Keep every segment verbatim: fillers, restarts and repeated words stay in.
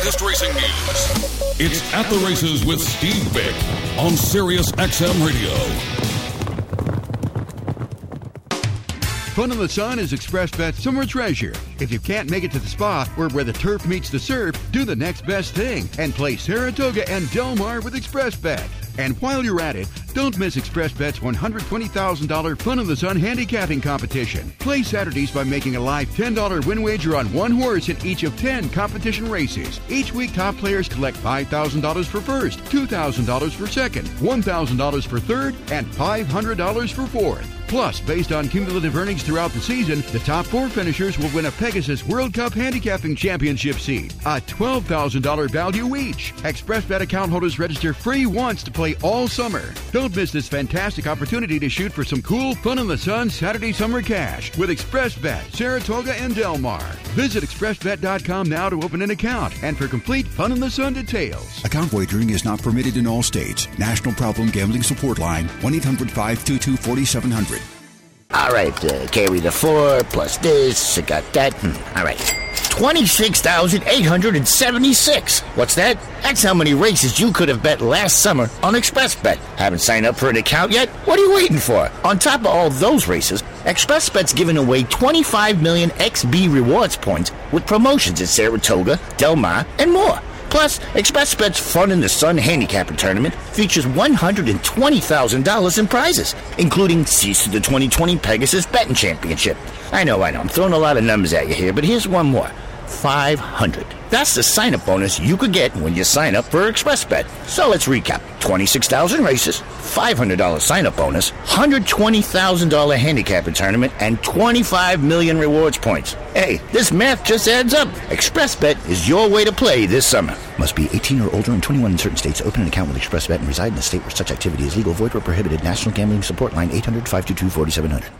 latest racing news. It's At the Races with Steve Vick on Sirius X M Radio. Fun in the Sun is ExpressBet's summer treasure. If you can't make it to the spa or where the turf meets the surf, do the next best thing and play Saratoga and Del Mar with ExpressBet. And while you're at it, don't miss ExpressBet's one hundred twenty thousand dollars Fun in the Sun handicapping competition. Play Saturdays by making a live ten dollars win wager on one horse in each of ten competition races. Each week, top players collect five thousand dollars for first, two thousand dollars for second, one thousand dollars for third, and five hundred dollars for fourth. Plus, based on cumulative earnings throughout the season, the top four finishers will win a Pegasus World Cup Handicapping Championship seat, a twelve thousand dollars value each. ExpressBet account holders register free once to play all summer. Don't miss this fantastic opportunity to shoot for some cool Fun in the Sun Saturday summer cash with ExpressBet, Saratoga, and Del Mar. Visit express bet dot com now to open an account and for complete Fun in the Sun details. Account wagering is not permitted in all states. National Problem Gambling Support Line, one eight hundred five two two four seven zero zero. All right, uh, carry the four, plus this, I got that. Hmm. All right. twenty-six thousand eight hundred seventy-six. What's that? That's how many races you could have bet last summer on ExpressBet. Haven't signed up for an account yet? What are you waiting for? On top of all those races, ExpressBet's giving away twenty-five million X B rewards points with promotions at Saratoga, Del Mar, and more. Plus, ExpressBet's Fun in the Sun Handicapper Tournament features one hundred twenty thousand dollars in prizes, including seats to the twenty twenty Pegasus Betting Championship. I know, I know, I'm throwing a lot of numbers at you here, but here's one more. five hundred. That's the sign-up bonus you could get when you sign up for ExpressBet. So let's recap. twenty-six thousand races, five hundred dollars sign-up bonus, one hundred twenty thousand dollars handicapper tournament, and twenty-five million rewards points. Hey, this math just adds up. ExpressBet is your way to play this summer. Must be eighteen or older and twenty-one in certain states. Open an account with ExpressBet and reside in a state where such activity is legal, void, or prohibited. National Gambling Support Line, eight hundred five two two four seven zero zero.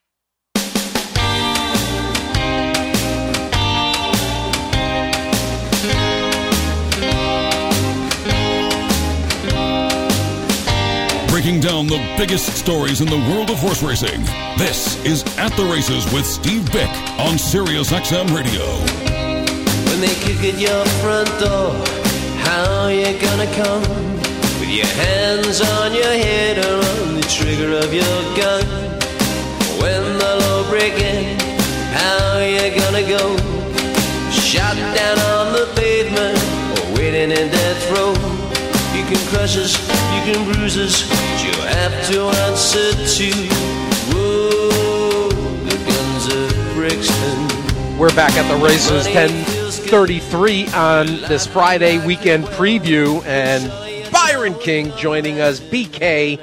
Breaking down the biggest stories in the world of horse racing. This is At the Races with Steve Vick on Sirius X M Radio. When they kick at your front door, how you gonna come? With your hands on your head or on the trigger of your gun. When the law break in, how you gonna go? Shot down on the pavement or waiting in death row. You can crush us, you can bruise us, but you have to answer to, whoa, the guns of Brixton. We're back at the races, ten thirty-three on this Friday weekend preview, and Byron King joining us, B K,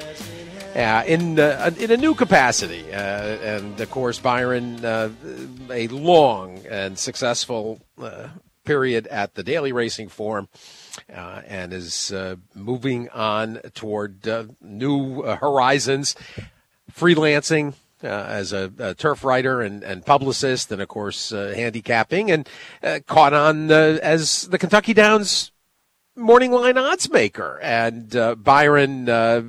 uh, in uh, in a new capacity. Uh, and, of course, Byron, uh, a long and successful uh, period at the Daily Racing Form. Uh, and is uh, moving on toward uh, new uh, horizons, freelancing uh, as a, a turf writer and, and publicist, and, of course, uh, handicapping, and uh, caught on uh, as the Kentucky Downs morning line odds maker. And uh, Byron, uh,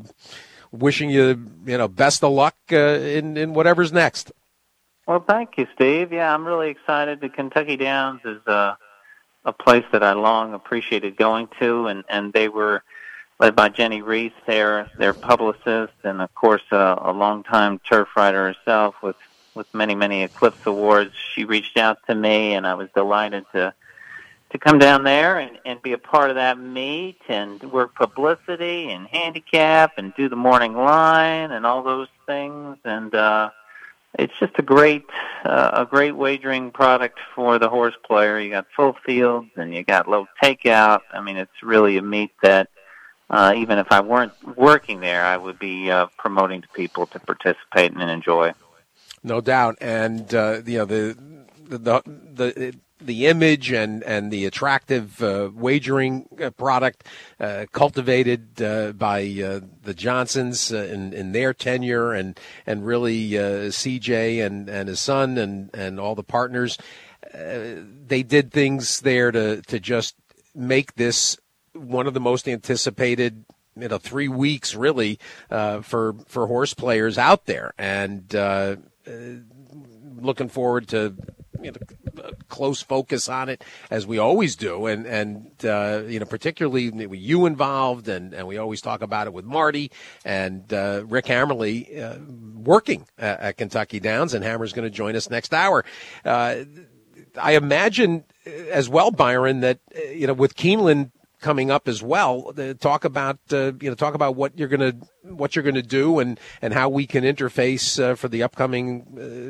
wishing you, you know, best of luck uh, in, in whatever's next. Well, thank you, Steve. Yeah, I'm really excited. The Kentucky Downs is uh a place that I long appreciated going to, and, and they were led by Jenny Reese, their their publicist, and of course uh, a longtime turf writer herself with, with many, many Eclipse Awards. She reached out to me, and I was delighted to to come down there and, and be a part of that meet and work publicity and handicap and do the morning line and all those things. And uh, it's just a great uh, a great wagering product for the horse player. You got full fields and you got low takeout. I mean, it's really a meet that uh, even if I weren't working there, I would be uh, promoting to people to participate and enjoy. No doubt, and uh, you know the the the. the image and, and the attractive uh, wagering uh, product uh, cultivated uh, by uh, the Johnsons uh, in, in their tenure, and and really uh, C J and, and his son and, and all the partners, uh, they did things there to, to just make this one of the most anticipated, you know, three weeks really uh, for for horse players out there, and uh, uh, looking forward to, you know, close focus on it, as we always do, and and uh, you know, particularly with you involved, and, and we always talk about it with Marty and uh, Rick Hammerly uh, working at, at Kentucky Downs, and Hammer's going to join us next hour. Uh, I imagine as well, Byron, that uh, you know, with Keeneland coming up as well, uh, talk about uh, you know talk about what you're going to what you're going to do, and, and how we can interface uh, for the upcoming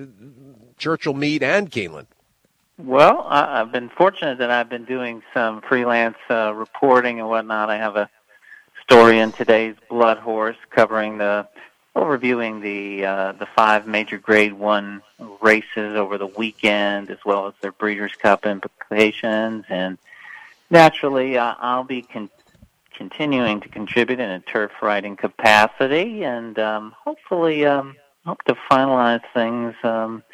uh, Churchill meet and Keeneland. Well, I, I've been fortunate that I've been doing some freelance uh, reporting and whatnot. I have a story in today's Blood Horse covering the overviewing the uh, the five major Grade One races over the weekend, as well as their Breeders' Cup implications. And naturally, uh, I'll be con- continuing to contribute in a turf riding capacity, and um, hopefully um, hope to finalize things um,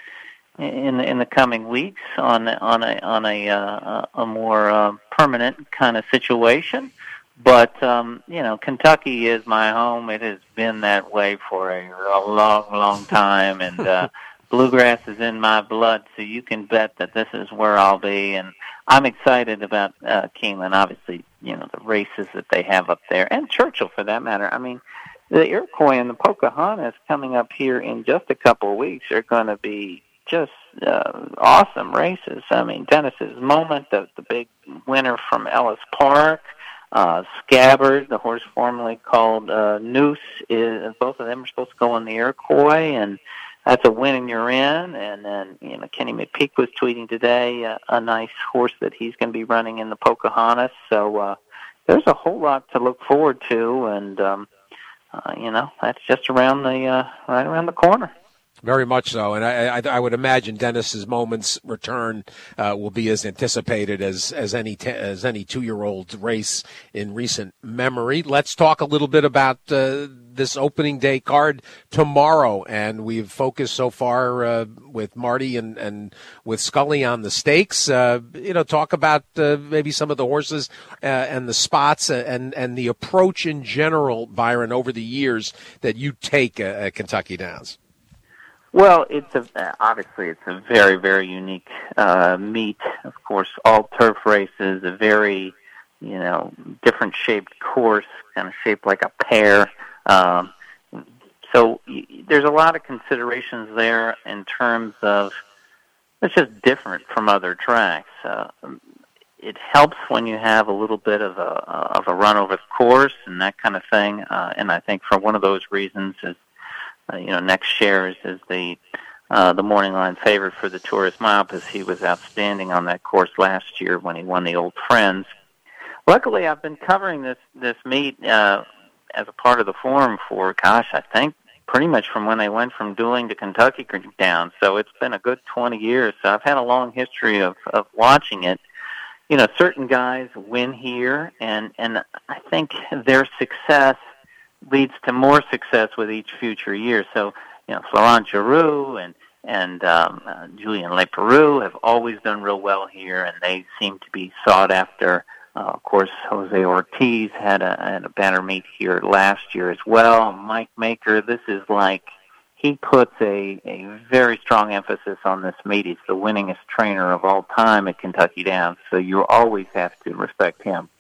in in the coming weeks on on a on a uh, a more uh, permanent kind of situation. But um, you know, Kentucky is my home. It has been that way for a, a long, long time, and uh, bluegrass is in my blood. So you can bet that this is where I'll be, and I'm excited about uh, Keeneland. Obviously, you know, the races that they have up there, and Churchill for that matter. I mean, the Iroquois and the Pocahontas coming up here in just a couple of weeks are going to be just uh, awesome races. I mean, Dennis's Moment, the, the big winner from Ellis Park, uh, Scabbard, the horse formerly called uh, Noose, is, both of them are supposed to go on the Iroquois, and that's a win and you're in. And then, you know, Kenny McPeak was tweeting today uh, a nice horse that he's going to be running in the Pocahontas. So uh, there's a whole lot to look forward to, and um, uh, you know, that's just around the uh, right around the corner. Very much so, and I, I, I would imagine Dennis's Moment's return uh, will be as anticipated as as any te- as any two-year-old race in recent memory. Let's talk a little bit about uh, this opening day card tomorrow, and we've focused so far uh, with Marty and, and with Scully on the stakes. Uh, you know, talk about uh, maybe some of the horses uh, and the spots uh, and and the approach in general, Byron, over the years that you take uh, at Kentucky Downs. Well, it's a, obviously it's a very, very unique uh, meet. Of course, all turf races, a very, you know, different shaped course, kind of shaped like a pear. Um, so y- there's a lot of considerations there in terms of it's just different from other tracks. Uh, it helps when you have a little bit of a of a run over the course and that kind of thing. Uh, and I think for one of those reasons is. Uh, you know, Next Shares is the uh, the morning line favorite for the Tourist Mile because he was outstanding on that course last year when he won the Old Friends. Luckily, I've been covering this this meet uh, as a part of the forum for, gosh, I think pretty much from when they went from dueling to Kentucky Downs. So it's been a good twenty years. So I've had a long history of, of watching it. You know, certain guys win here, and, and I think their success leads to more success with each future year. So, you know, Florent Giroux and and um, uh, Julien Leparoux have always done real well here, and they seem to be sought after. Uh, of course, Jose Ortiz had a, had a banner meet here last year as well. Mike Maker, this is like he puts a, a very strong emphasis on this meet. He's the winningest trainer of all time at Kentucky Downs, so you always have to respect him.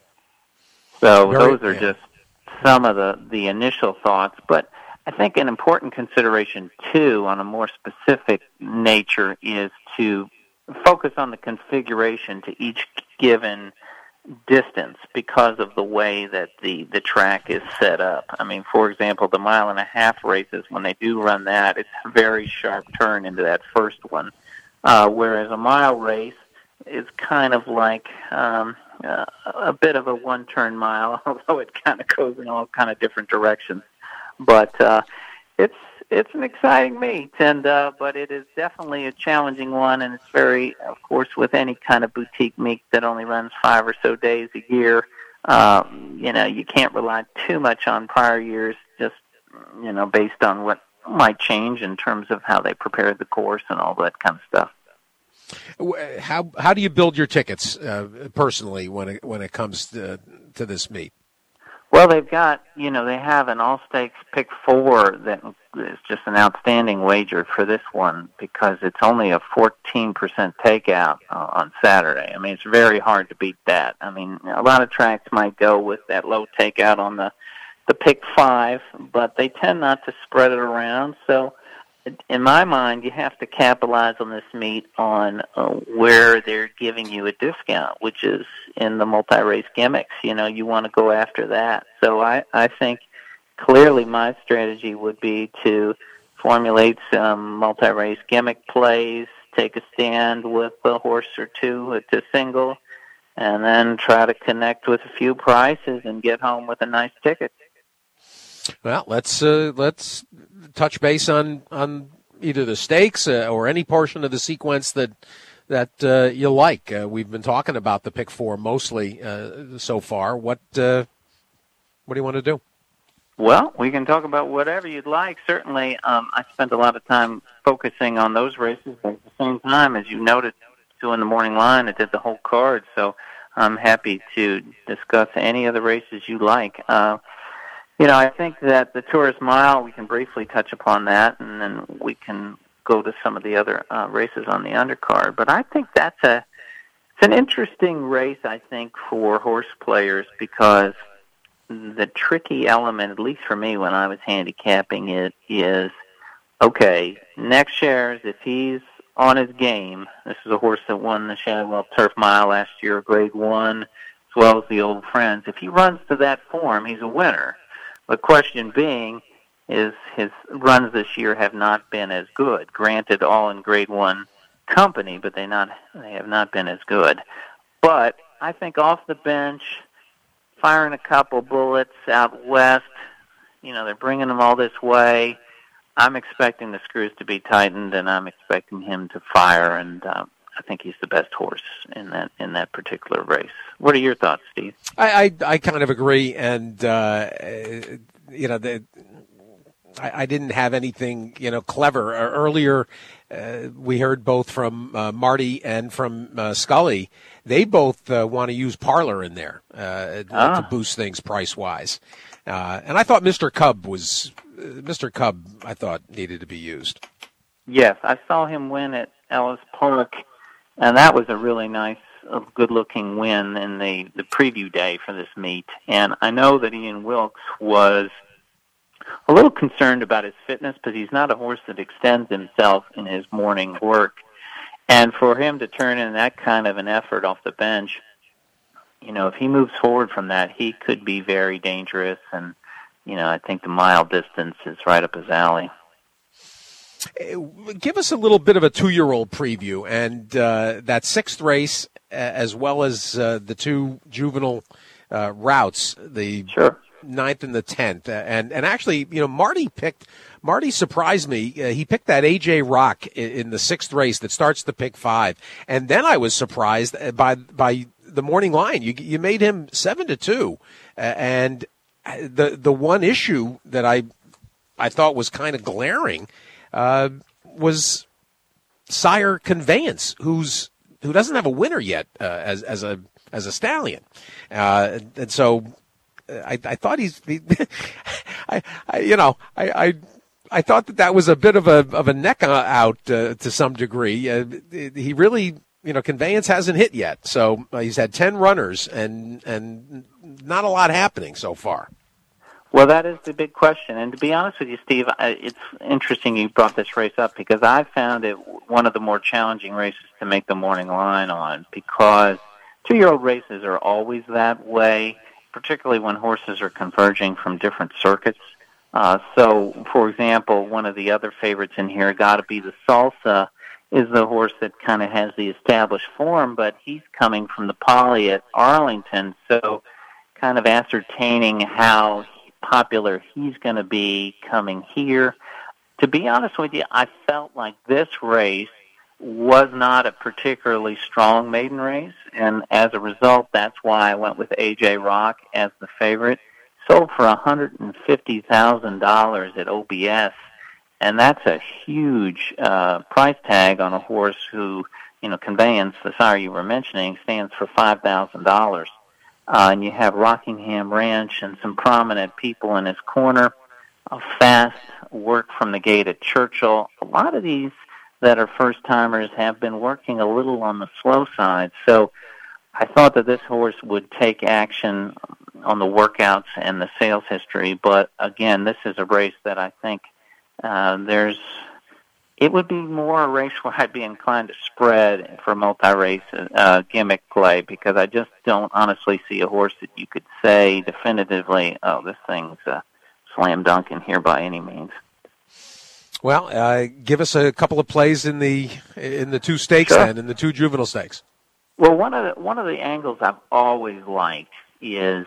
So very, those are yeah. just some of the, the initial thoughts, but I think an important consideration, too, on a more specific nature is to focus on the configuration to each given distance because of the way that the, the track is set up. I mean, for example, the mile and a half races, when they do run that, it's a very sharp turn into that first one, uh, whereas a mile race is kind of like um, uh, a bit of a one-turn mile, although it kind of goes in all kind of different directions. But uh, it's it's an exciting meet, and uh, but it is definitely a challenging one, and it's very, of course, with any kind of boutique meet that only runs five or so days a year, um, you know, you can't rely too much on prior years, just, you know, based on what might change in terms of how they prepared the course and all that kind of stuff. How how do you build your tickets uh, personally when it when it comes to to this meet? Well, they've got, you know, they have an all-stakes pick four that is just an outstanding wager for this one because it's only a fourteen percent takeout uh, on Saturday. I mean, it's very hard to beat that. I mean, a lot of tracks might go with that low takeout on the, the pick five, but they tend not to spread it around. So, in my mind, you have to capitalize on this meet on uh, where they're giving you a discount, which is in the multi-race gimmicks. You know, you want to go after that. So I, I think clearly my strategy would be to formulate some multi-race gimmick plays, take a stand with a horse or two at a single, and then try to connect with a few prices and get home with a nice ticket. Well, let's uh, let's touch base on, on either the stakes uh, or any portion of the sequence that that uh, you like. Uh, we've been talking about the pick four mostly uh, so far. What uh, what do you want to do? Well, we can talk about whatever you'd like. Certainly, um, I spent a lot of time focusing on those races, but at the same time, as you noted, doing the morning line, I did the whole card. So I'm happy to discuss any of the races you like. Uh, You know, I think that the Tourist Mile, we can briefly touch upon that, and then we can go to some of the other uh, races on the undercard. But I think that's a it's an interesting race, I think, for horse players because the tricky element, at least for me when I was handicapping it, is, okay, Next Shares, if he's on his game, this is a horse that won the Shadwell Turf Mile last year, Grade one, as well as the Old Friends. If he runs to that form, he's a winner. The question being is his runs this year have not been as good. Granted, all in Grade One company, but they not they have not been as good. But I think off the bench, firing a couple bullets out west, you know, they're bringing them all this way. I'm expecting the screws to be tightened, and I'm expecting him to fire, and uh, I think he's the best horse in that in that particular race. What are your thoughts, Steve? I I, I kind of agree, and uh, you know, the, I, I didn't have anything you know clever uh, earlier. Uh, we heard both from uh, Marty and from uh, Scully. They both uh, want to use Parlor in there uh, ah. to boost things price wise, uh, and I thought Mister Cub was uh, Mister Cub. I thought needed to be used. Yes, I saw him win at Ellis Park. And that was a really nice, uh, good-looking win in the, the preview day for this meet. And I know that Ian Wilkes was a little concerned about his fitness because he's not a horse that extends himself in his morning work. And for him to turn in that kind of an effort off the bench, you know, if he moves forward from that, he could be very dangerous. And, you know, I think the mile distance is right up his alley. Give us a little bit of a two-year-old preview, and uh, that sixth race, as well as uh, the two juvenile uh, routes, the sure. ninth and the tenth. And and actually, you know, Marty picked. Marty surprised me. Uh, he picked that A J Rock in, in the sixth race that starts the pick five, and then I was surprised by by the morning line. You you made him seven to two, uh, and the the one issue that I I thought was kind of glaring. Uh, was Sire Conveyance, who's who doesn't have a winner yet uh, as as a as a stallion, uh, and so I, I thought he's, he, I, I you know I, I I thought that that was a bit of a of a neck out uh, to some degree. Uh, he really you know Conveyance hasn't hit yet, so uh, he's had ten runners and and not a lot happening so far. Well, that is the big question. And to be honest with you, Steve, it's interesting you brought this race up because I found it one of the more challenging races to make the morning line on because two-year-old races are always that way, particularly when horses are converging from different circuits. Uh, so, for example, one of the other favorites in here, Gotta Be the Salsa, is the horse that kind of has the established form, but he's coming from the Poly at Arlington, so kind of ascertaining how popular he's going to be coming here. To be honest with you, I felt like this race was not a particularly strong maiden race, and as a result, that's why I went with A J Rock as the favorite. Sold for one hundred fifty thousand dollars at O B S, and that's a huge uh, price tag on a horse who, you know, Conveyance, the sire you were mentioning, stands for five thousand dollars. uh, and you have Rockingham Ranch and some prominent people in his corner. A fast work from the gate at Churchill. A lot of these that are first-timers have been working a little on the slow side. So I thought that this horse would take action on the workouts and the sales history. But, again, this is a race that I think uh, there's – it would be more a race where I'd be inclined to spread for multi-race uh, gimmick play, because I just don't honestly see a horse that you could say definitively, oh, this thing's uh, – slam dunk in here by any means. Well, uh, give us a couple of plays in the in the two stakes Sure. then, in the two juvenile stakes. Well, one of the, one of the angles I've always liked is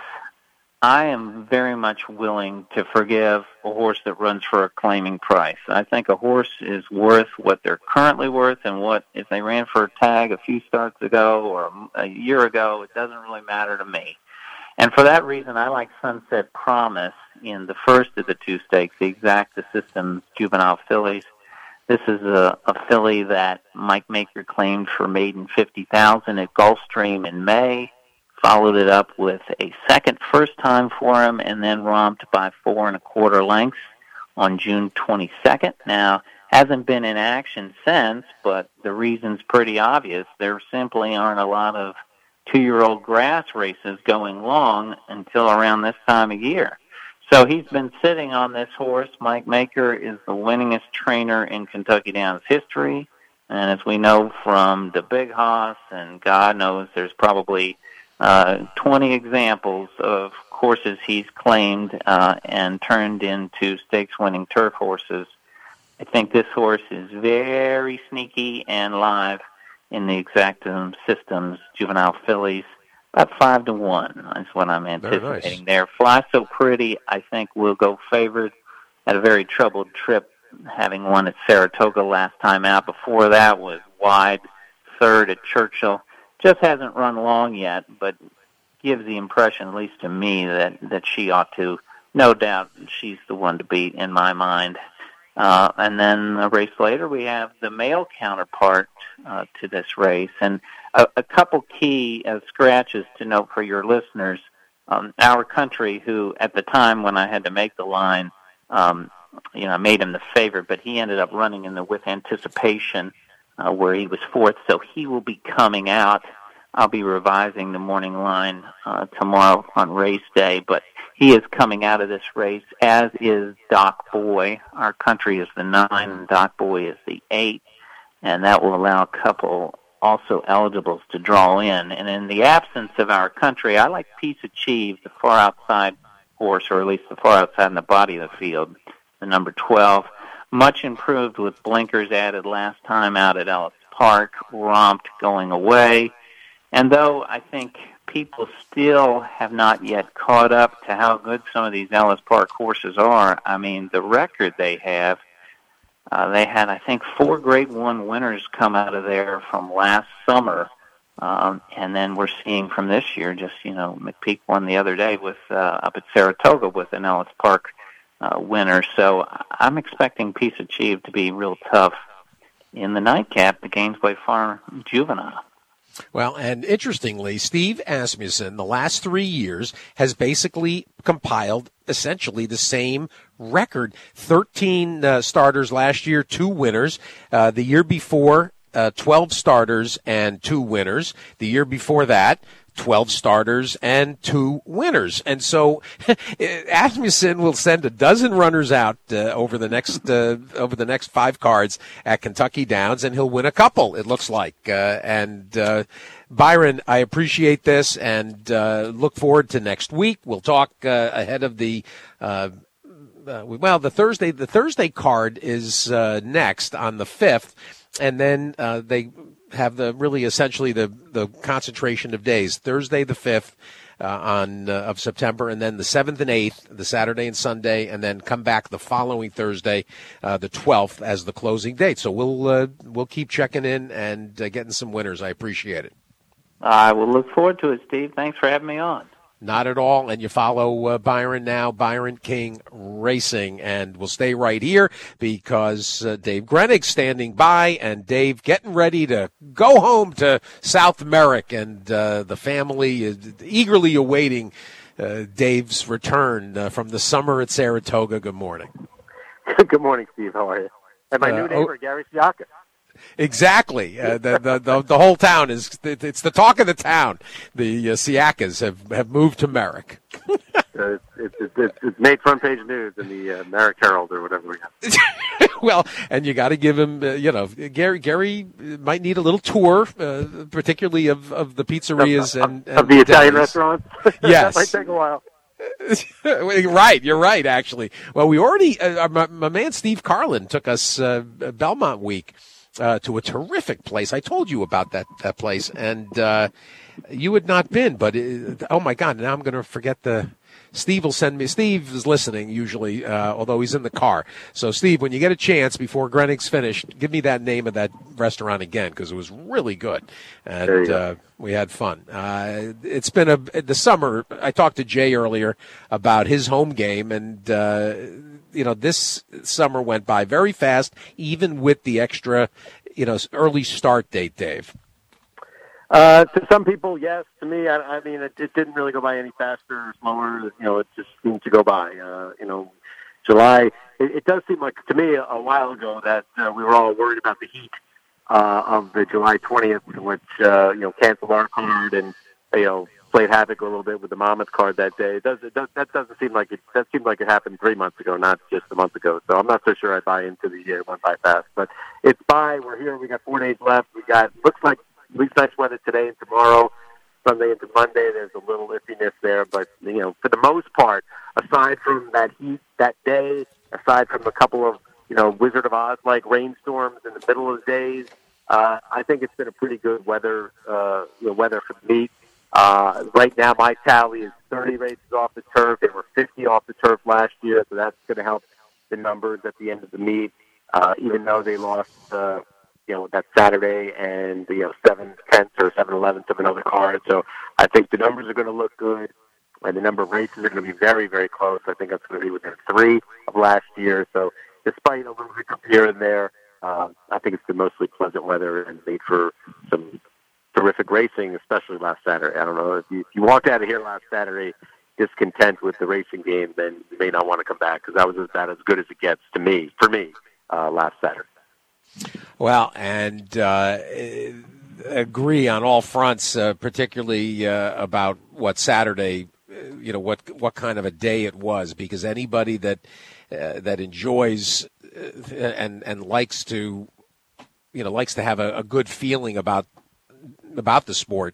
I am very much willing to forgive a horse that runs for a claiming price. I think a horse is worth what they're currently worth, and what if they ran for a tag a few starts ago or a year ago, it doesn't really matter to me. And for that reason, I like Sunset Promise in the first of the two stakes, the Exacta Systems Juvenile Fillies. This is a, a filly that Mike Maker claimed for maiden fifty thousand dollars at Gulfstream in May, followed it up with a second first time for him, and then romped by four and a quarter lengths on June twenty-second. Now, hasn't been in action since, but the reason's pretty obvious. There simply aren't a lot of two-year-old grass races going long until around this time of year. So he's been sitting on this horse. Mike Maker is the winningest trainer in Kentucky Downs history. And as we know from the Big Hoss, and God knows there's probably uh, twenty examples of horses he's claimed uh, and turned into stakes-winning turf horses, I think this horse is very sneaky and live in the Exacta Systems Juvenile Fillies. About five to one is what I'm anticipating nice. there. Fly So Pretty, I think, will go favored. Had a very troubled trip, having won at Saratoga last time out. Before that was wide, third at Churchill. Just hasn't run long yet, but gives the impression, at least to me, that, that she ought to. No doubt she's the one to beat in my mind. Uh, and then a race later, we have the male counterpart uh, to this race. And a, a couple key uh, scratches to note for your listeners. Um, Our Country, who at the time when I had to make the line, um, you know, I made him the favorite, but he ended up running in the With Anticipation uh, where he was fourth. So he will be coming out. I'll be revising the morning line uh, tomorrow on race day, but he is coming out of this race, as is Doc Boy. Our Country is the nine, and Doc Boy is the eight, and that will allow a couple also eligibles to draw in. And in the absence of Our Country, I like Peace Achieved, the far outside horse, or at least the far outside in the body of the field, the number twelve. Much improved with blinkers added last time out at Ellis Park, romped going away. And though I think people still have not yet caught up to how good some of these Ellis Park horses are, I mean, the record they have, uh, they had, I think, four Grade One winners come out of there from last summer. Um, and then we're seeing from this year, just, you know, McPeak won the other day with uh, up at Saratoga with an Ellis Park uh, winner. So I'm expecting Peace Achieved to be real tough in the nightcap, the Gainesway Farm Juvenile. Well, and interestingly, Steve Asmussen, the last three years, has basically compiled essentially the same record. thirteen uh, starters last year, two winners. Uh, the year before, uh, twelve starters and two winners. The year before that, twelve starters and two winners. And so Asmussen will send a dozen runners out uh, over the next uh, over the next five cards at Kentucky Downs, and he'll win a couple, it looks like. Uh, and uh, Byron, I appreciate this and uh, look forward to next week. We'll talk uh, ahead of the uh, uh, well, the Thursday the Thursday card is uh, next on the fifth, and then uh, they have the really essentially the, the concentration of days, Thursday the fifth uh, on uh, of September, and then the seventh and eighth, the Saturday and Sunday, and then come back the following Thursday, uh, the twelfth, as the closing date. So we'll uh, we'll keep checking in and uh, getting some winners. I appreciate it. I will look forward to it, Steve. Thanks for having me on. Not at all. And you follow uh, Byron now, Byron King Racing. And we'll stay right here because uh, Dave Grenig standing by, and Dave getting ready to go home to South Merrick, and uh, the family is eagerly awaiting uh, Dave's return uh, from the summer at Saratoga. Good morning. Good morning, Steve. How are you? And my Uh, new neighbor, oh- Gary Siaka. Exactly. Uh, the, the the the whole town is it's the talk of the town. The uh, Siakas have, have moved to Merrick. Uh, it's, it's, it's, it's made front page news in the uh, Merrick Herald or whatever we have. Well, and you got to give him, uh, you know, Gary Gary might need a little tour, uh, particularly of, of the pizzerias of, and, of, and of the Italian delis. restaurants. Yes. That might take a while. Right, you're right, actually. Well, we already, uh, my, my man Steve Carlin took us uh, Belmont Week. Uh, to a terrific place. I told you about that, that place, and uh, you had not been, but it, oh my God, now I'm going to forget the... Steve will send me... Steve is listening usually, uh, although he's in the car. So, Steve, when you get a chance before Grenig's finished, give me that name of that restaurant again, because it was really good, and uh, we had fun. Uh, it's been a... The summer, I talked to Jay earlier about his home game, and... Uh, you know, this summer went by very fast, even with the extra, you know, early start date, Dave. Uh, to some people, yes. To me, I, I mean, it, it didn't really go by any faster or slower. You know, it just seemed to go by. Uh, you know, July, it, it does seem like, to me, a, a while ago that uh, we were all worried about the heat uh, of the July twentieth, which, uh, you know, canceled our card and, you know, played havoc a little bit with the Monmouth card that day. It does, it does, that doesn't seem like it. That seemed like it happened three months ago, not just a month ago. So I'm not so sure I buy into the year went by fast. But it's by. We're here. We got four days left. We got looks like at least nice weather today and tomorrow. Sunday into Monday, there's a little iffiness there, but you know, for the most part, aside from that heat that day, aside from a couple of you know Wizard of Oz like rainstorms in the middle of the days, uh, I think it's been a pretty good weather uh, you know, weather for the meet. Uh, right now, my tally is thirty races off the turf. There were fifty off the turf last year, so that's going to help the numbers at the end of the meet. Uh, even though they lost, uh, you know, that Saturday and you know seven tenths or seven elevenths of another card. So I think the numbers are going to look good, and the number of races are going to be very, very close. I think that's going to be within three of last year. So despite a little hiccup here and there, uh, I think it's been mostly pleasant weather and made for some terrific racing, especially last Saturday. I don't know, if you, if you walked out of here last Saturday discontent with the racing game, then you may not want to come back, because that was about as good as it gets to me, for me, uh, last Saturday. Well, and uh, agree on all fronts, uh, particularly uh, about what Saturday, uh, you know, what what kind of a day it was, because anybody that uh, that enjoys uh, and and likes to, you know, likes to have a, a good feeling about about the sport,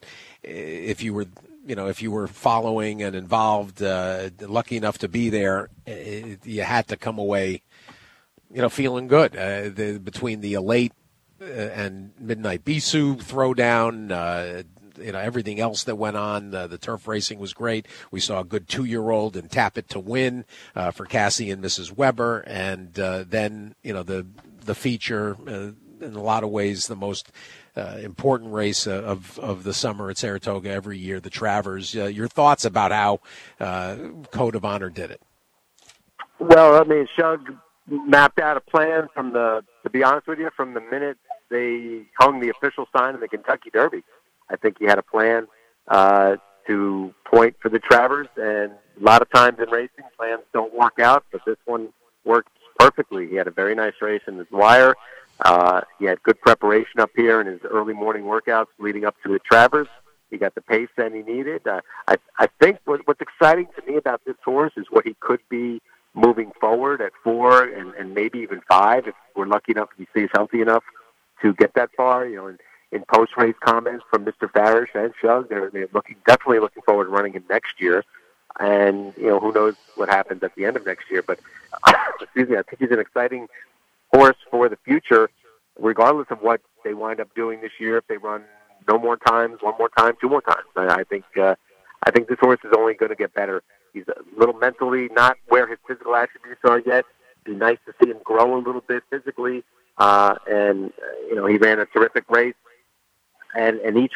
if you were, you know, if you were following and involved, uh, lucky enough to be there, it, you had to come away, you know, feeling good. Uh, the, between the Elate uh, and Midnight Bisou throwdown, uh, you know, everything else that went on, uh, the turf racing was great. We saw a good two-year-old and Tap It to Win uh, for Cassie and Missus Weber, and uh, then, you know, the the feature, uh, in a lot of ways, the most Uh, important race uh, of of the summer at Saratoga every year, the Travers. Uh, your thoughts about how uh, Code of Honor did it? Well, I mean, Shug mapped out a plan from the, to be honest with you, from the minute they hung the official sign in the Kentucky Derby. I think he had a plan uh, to point for the Travers, and a lot of times in racing, plans don't work out, but this one worked perfectly. He had a very nice race in the Dwyer. Uh, he had good preparation up here in his early morning workouts leading up to the Travers. He got the pace that he needed. Uh, I, I think what, what's exciting to me about this horse is what he could be moving forward at four and, and maybe even five if we're lucky enough, if he stays healthy enough to get that far. You know, in, in post-race comments from Mister Farish and Shug, they're, they're looking definitely looking forward to running him next year. And, you know, who knows what happens at the end of next year. But, uh, excuse me, I think he's an exciting horse for the future, regardless of what they wind up doing this year. If they run no more times, one more time, two more times, I, I think uh, I think this horse is only going to get better. He's a little mentally not where his physical attributes are yet. It'd be nice to see him grow a little bit physically. Uh, and uh, you know, he ran a terrific race, and and each race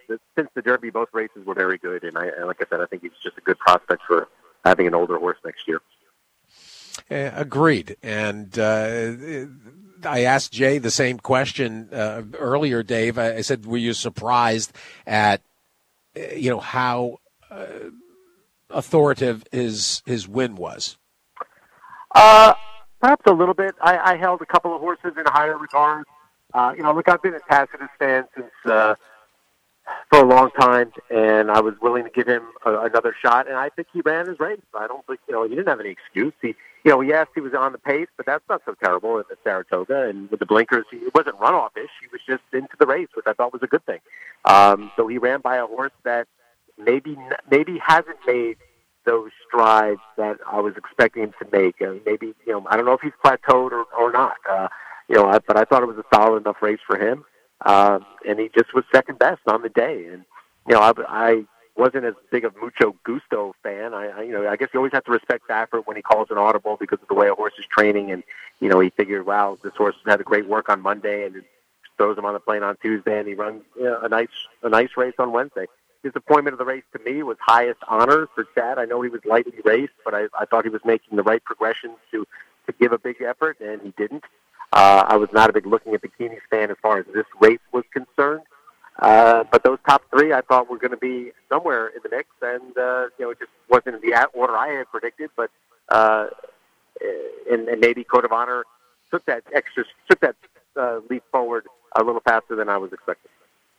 since the Derby, both races were very good, and I, and like I said, I think he's just a good prospect for having an older horse next year. Uh, agreed. And uh, I asked Jay the same question uh, earlier, Dave. I, I said, were you surprised at, uh, you know, how uh, authoritative his his win was? Uh, perhaps a little bit. I, I held a couple of horses in higher regard. Uh, you know, look, I've been a Tacitus fan since uh, for a long time, and I was willing to give him a, another shot. And I think he ran his race. I don't think, you know, he didn't have any excuse. He, you know, yes, he was on the pace, but that's not so terrible at Saratoga. And with the blinkers, he, it wasn't runoff-ish. He was just into the race, which I thought was a good thing. Um, so he ran by a horse that maybe maybe hasn't made those strides that I was expecting him to make. Uh, maybe, you know, I don't know if he's plateaued or, or not. Uh, you know, I, but I thought it was a solid enough race for him. Um, and he just was second best on the day. And, you know, I, I wasn't as big of Mucho Gusto fan. I, I, you know, I guess you always have to respect Baffert when he calls an audible because of the way a horse is training. And, you know, he figured, wow, this horse had a great work on Monday and throws him on the plane on Tuesday, and he runs, you know, a nice, a nice race on Wednesday. Disappointment of the race to me was highest honors for Chad. I know he was lightly raced, but I, I thought he was making the right progressions to, to give a big effort, and he didn't. Uh, I was not a big looking at bikinis fan as far as this race was concerned. Uh, but those top three I thought were going to be somewhere in the mix, and, uh, you know, it just wasn't in the order I had predicted, but, uh, and, and maybe Code of Honor took that extra, took that, uh, leap forward a little faster than I was expecting.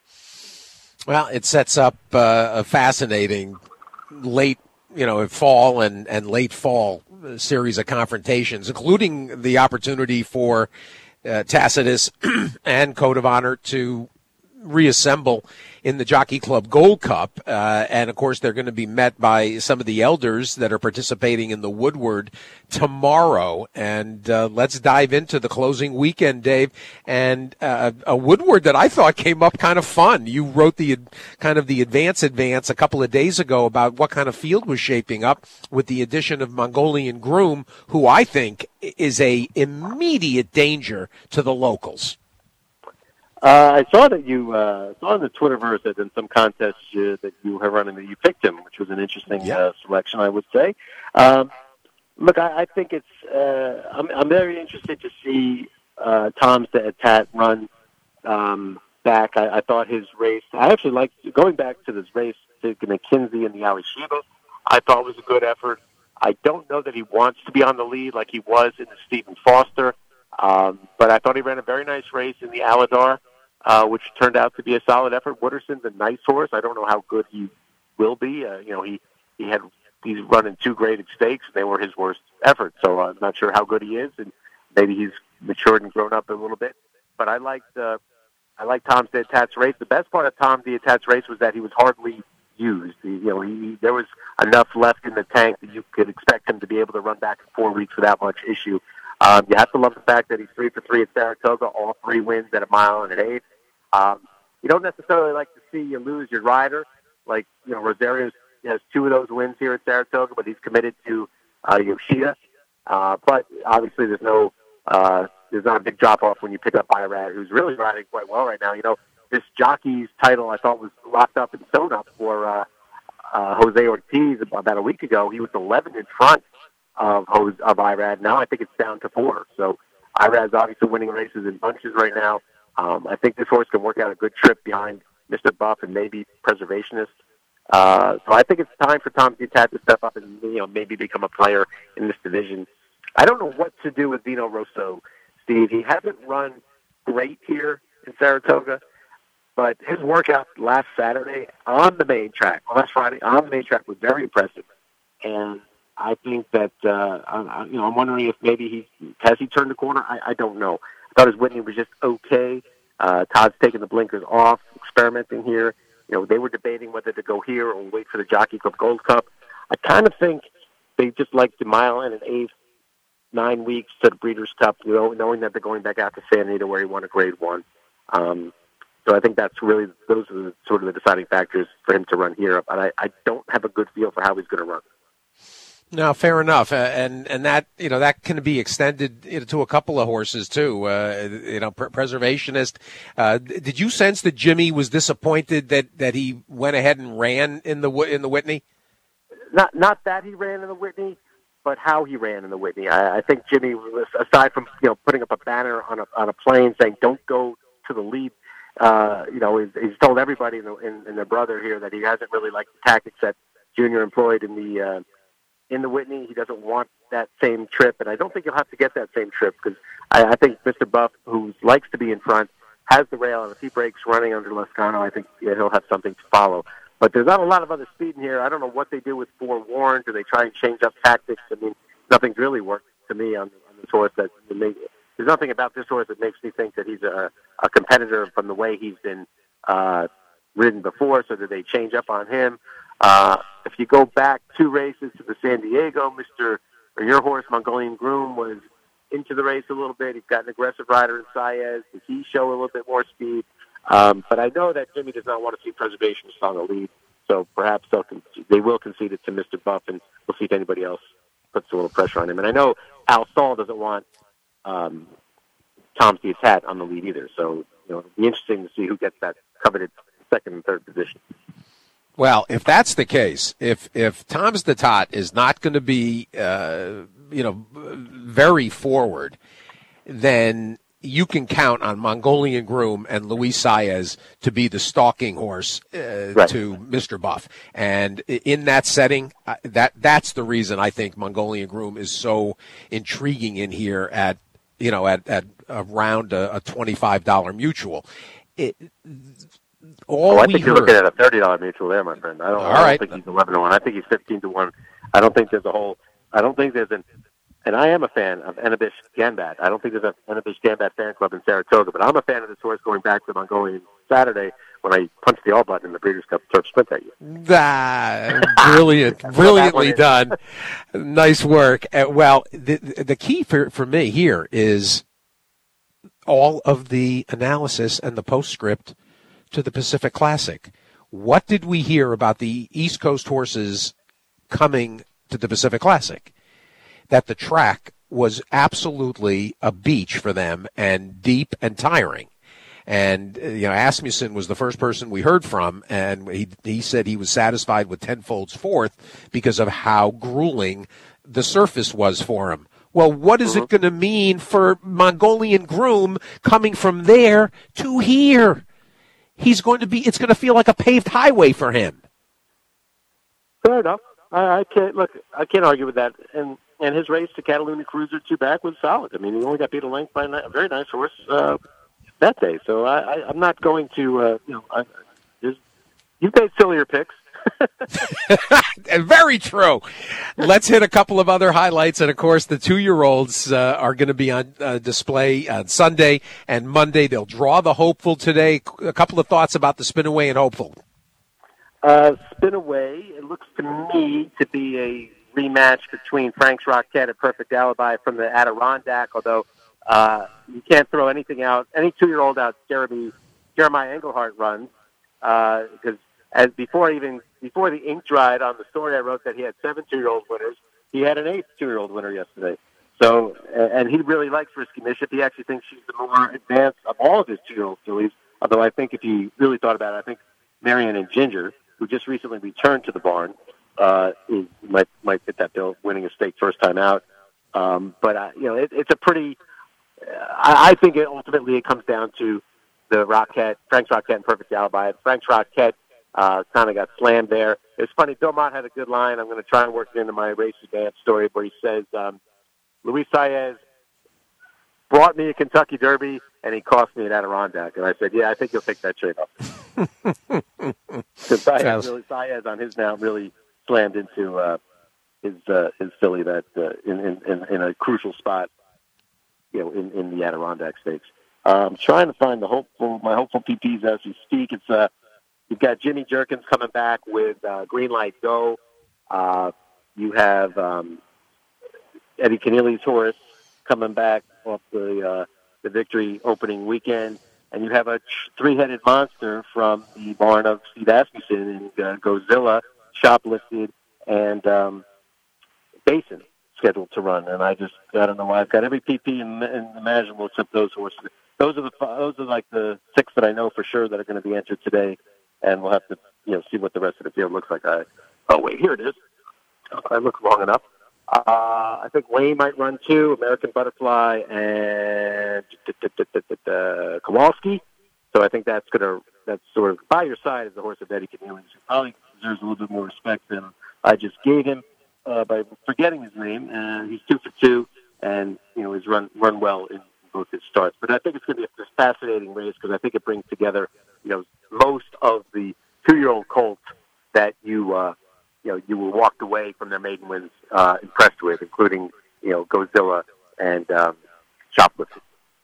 Well, it sets up uh, a fascinating late, you know, fall and, and late fall series of confrontations, including the opportunity for uh, Tacitus and Code of Honor to reassemble in the Jockey Club Gold Cup. Uh, and, of course, they're going to be met by some of the elders that are participating in the Woodward tomorrow. And uh, let's dive into the closing weekend, Dave. And uh, a Woodward that I thought came up kind of fun. You wrote the kind of the advance advance a couple of days ago about what kind of field was shaping up with the addition of Mongolian Groom, who I think is a immediate danger to the locals. Uh, I saw that you uh, saw in the Twitterverse that in some contests uh, that you have run in that you picked him, which was an interesting yeah. uh, selection, I would say. Um, look, I, I think it's. Uh, I'm, I'm very interested to see uh, Tom's Tat run um, back. I, I thought his race. I actually liked going back to this race to McKinsey and the Alishiba. I thought was a good effort. I don't know that he wants to be on the lead like he was in the Stephen Foster, um, but I thought he ran a very nice race in the Aladar. Uh, which turned out to be a solid effort. Wooderson's a nice horse. I don't know how good he will be. Uh, you know, he, he had he's running two graded stakes. They were his worst efforts, so I'm not sure how good he is, and maybe he's matured and grown up a little bit. But I liked uh, I liked Tom Tat's race. The best part of Tom Tat's race was that he was hardly used. He, you know, he, there was enough left in the tank that you could expect him to be able to run back in four weeks without much issue. Um, you have to love the fact that he's three for three at Saratoga, all three wins at a mile and an eighth. Um, you don't necessarily like to see you lose your rider. Like, you know, Rosario has two of those wins here at Saratoga, but he's committed to uh, Yoshida. Uh, but obviously there's no, uh, there's not a big drop-off when you pick up Irad, who's really riding quite well right now. You know, this jockey's title I thought was locked up and sewn up for uh, uh, Jose Ortiz about a week ago. He was eleven in front of Jose, of Irad. Now I think it's down to four. So Irad's obviously winning races in bunches right now. Um, I think this horse can work out a good trip behind Mister Buff and maybe Preservationist. Uh, so I think it's time for Tom Tat to step up and, you know, maybe become a player in this division. I don't know what to do with Vino Rosso, Steve. He hasn't run great here in Saratoga, but his workout last Saturday on the main track, well, last Friday on the main track was very impressive. And I think that, uh, I, you know, I'm wondering if maybe he, has he turned the corner? I, I don't know. I thought his Whitney was just okay. Uh, Todd's taking the blinkers off, experimenting here. You know, they were debating whether to go here or wait for the Jockey Club Gold Cup. I kind of think they just like the mile and an eighth, nine weeks to the Breeders' Cup, you know, knowing that they're going back out to San Anita where he won a grade one. Um, so I think that's really, those are the, sort of the deciding factors for him to run here. But I, I don't have a good feel for how he's going to run. No, fair enough, uh, and and that you know that can be extended you know, to a couple of horses too. Uh, you know, pre- preservationist. Uh, did you sense that Jimmy was disappointed that, that he went ahead and ran in the in the Whitney? Not not that he ran in the Whitney, but how he ran in the Whitney. I, I think Jimmy was, aside from you know putting up a banner on a on a plane saying "Don't go to the lead." Uh, you know, he's, he's told everybody in, the, in, in their brother here that he hasn't really liked the tactics that Junior employed in the. Uh, In the Whitney, he doesn't want that same trip, and I don't think he'll have to get that same trip because I, I think Mister Buff, who likes to be in front, has the rail, and if he breaks running under Lezcano, I think yeah, he'll have something to follow. But there's not a lot of other speed in here. I don't know what they do with Forewarned. Do they try and change up tactics? I mean, nothing's really worked to me on, on this horse. That make, there's nothing about this horse that makes me think that he's a, a competitor from the way he's been uh, ridden before. So do they change up on him? Uh, if you go back two races to the San Diego, Mister or your horse, Mongolian Groom, was into the race a little bit. He's got an aggressive rider in Saez. Does he show a little bit more speed? Um, but I know that Jimmy does not want to see Preservationist on the lead, so perhaps they'll con- they will concede it to Mister Buff, and we'll see if anybody else puts a little pressure on him. And I know Al Saul doesn't want um, Tom Steve's hat on the lead either, so you know, it'll be interesting to see who gets that coveted second and third position. Well, if that's the case, if if Tom's the Tot is not going to be, uh, you know, very forward, then you can count on Mongolian Groom and Luis Saez to be the stalking horse uh, right. to Mister Buff. And in that setting, uh, that that's the reason I think Mongolian Groom is so intriguing in here at, you know, at, at around a, a twenty-five dollars mutual. It, All oh, I we think you're heard, looking at a thirty dollars mutual there, my friend. I don't, All I don't right. think he's eleven to one. I think he's fifteen to one. I don't think there's a whole, I don't think there's an, and I am a fan of Enebish Ganbat. I don't think there's an Enebish Ganbat fan club in Saratoga, but I'm a fan of this horse going back to Mongolian Saturday when I punched the all button in the Breeders' Cup Turf Sprint that year. Ah, brilliant, brilliantly done. Nice work. Uh, well, the, the key for, for me here is all of the analysis and the postscript to the Pacific Classic. What did we hear about the East Coast horses coming to the Pacific Classic? That the track was absolutely a beach for them and deep and tiring. And, you know, Asmussen was the first person we heard from, and he he said he was satisfied with Tenfold's fourth because of how grueling the surface was for him. Well, what is mm-hmm. it going to mean for Mongolian Groom coming from there to here? He's going to be, it's going to feel like a paved highway for him. Fair enough. I, I can't, look, I can't argue with that. And and his race to Catalina Cruiser two back was solid. I mean, he only got beat a length by a very nice horse uh, that day. So I, I, I'm not going to, uh, you know, I, you've made sillier picks. Very true. Let's hit a couple of other highlights. And, of course, the two-year-olds uh, are going to be on uh, display on Sunday and Monday. They'll draw the Hopeful today. A couple of thoughts about the Spinaway and Hopeful. Uh, Spinaway, it looks to me to be a rematch between Frank's Rockette and Perfect Alibi from the Adirondack, although uh, you can't throw anything out, any two-year-old out Jeremy, Jeremiah Engelhardt runs, uh, because as before even before the ink dried on the story I wrote that he had seven two-year-old winners, he had an eighth two-year-old winner yesterday. So, and he really likes Risky Bishop. He actually thinks she's the more advanced of all of his two-year-old fillies, although I think if he really thought about it, I think Marion and Ginger, who just recently returned to the barn, uh, is, might might fit that bill, winning a stake first time out. Um, but uh, you know, it, it's a pretty. Uh, I, I think it ultimately it comes down to the Rockette, Frank's Rockette, and Perfect Alibi. Frank's Rockette uh, kind of got slammed there. It's funny. Bill Mott had a good line. I'm going to try and work it into my race advance story, where he says, um, "Luis Saez brought me a Kentucky Derby, and he cost me an Adirondack." And I said, "Yeah, I think you'll take that trade-off." Because Saez, really, Saez on his mount really slammed into uh, his uh, his filly that uh, in, in in a crucial spot, you know, in, in the Adirondack Stakes. Uh, I'm trying to find the hopeful my hopeful P Ps as we speak. It's uh, you've got Jimmy Jerkins coming back with uh, Green Light Go. Uh, you have um, Eddie Keneally's horse coming back off the uh, the victory opening weekend. And you have a three-headed monster from the barn of Steve Asmussen and uh, Gozilla, shoplifted, and um, Basin scheduled to run, and I just I don't know why I've got every P P in, in imaginable except those horses. Those are the those are like the six that I know for sure that are going to be entered today, and we'll have to you know see what the rest of the field looks like. I oh wait, here it is. I looked long enough. Uh, I think Wayne might run too. American Butterfly and Kowalski. So I think that's gonna that's sort of by your side is the horse of Eddie Canellis, who probably deserves a little bit more respect than I just gave him uh, by forgetting his name. Uh, he's two for two, and you know he's run run well in both his starts. But I think it's going to be a fascinating race because I think it brings together you know most of the two-year-old colts that you uh, you know you were walked away from their maiden wins uh, impressed with, including you know Godzilla and um, Shoplifting.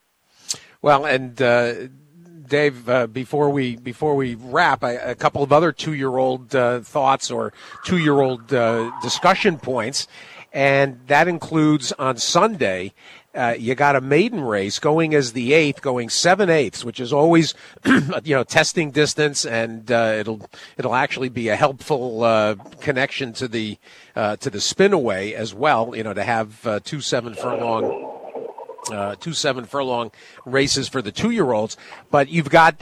Well, and. Uh... Dave, uh, before we before we wrap, I, a couple of other two-year-old uh, thoughts or two-year-old uh, discussion points, and that includes on Sunday, uh, you got a maiden race going as the eighth, going seven eighths, which is always, you know, testing distance, and uh, it'll it'll actually be a helpful uh, connection to the uh, to the spinaway as well, you know, to have uh, two seven furlong. Uh, two seven furlong races for the two-year-olds, but you've got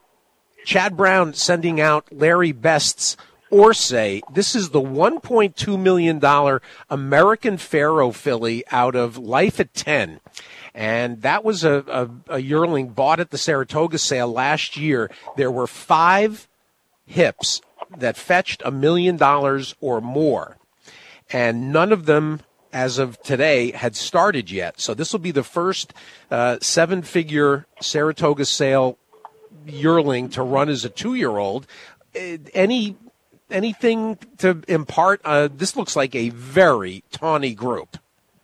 Chad Brown sending out Larry Best's Orsay. This is the one point two million dollars American Pharoah filly out of Life at ten, and that was a, a, a yearling bought at the Saratoga sale last year. There were five hips that fetched a million dollars or more, and none of them as of today, had started yet. So this will be the first uh, seven-figure Saratoga sale yearling to run as a two-year-old. Uh, any anything to impart? Uh, this looks like a very tawny group.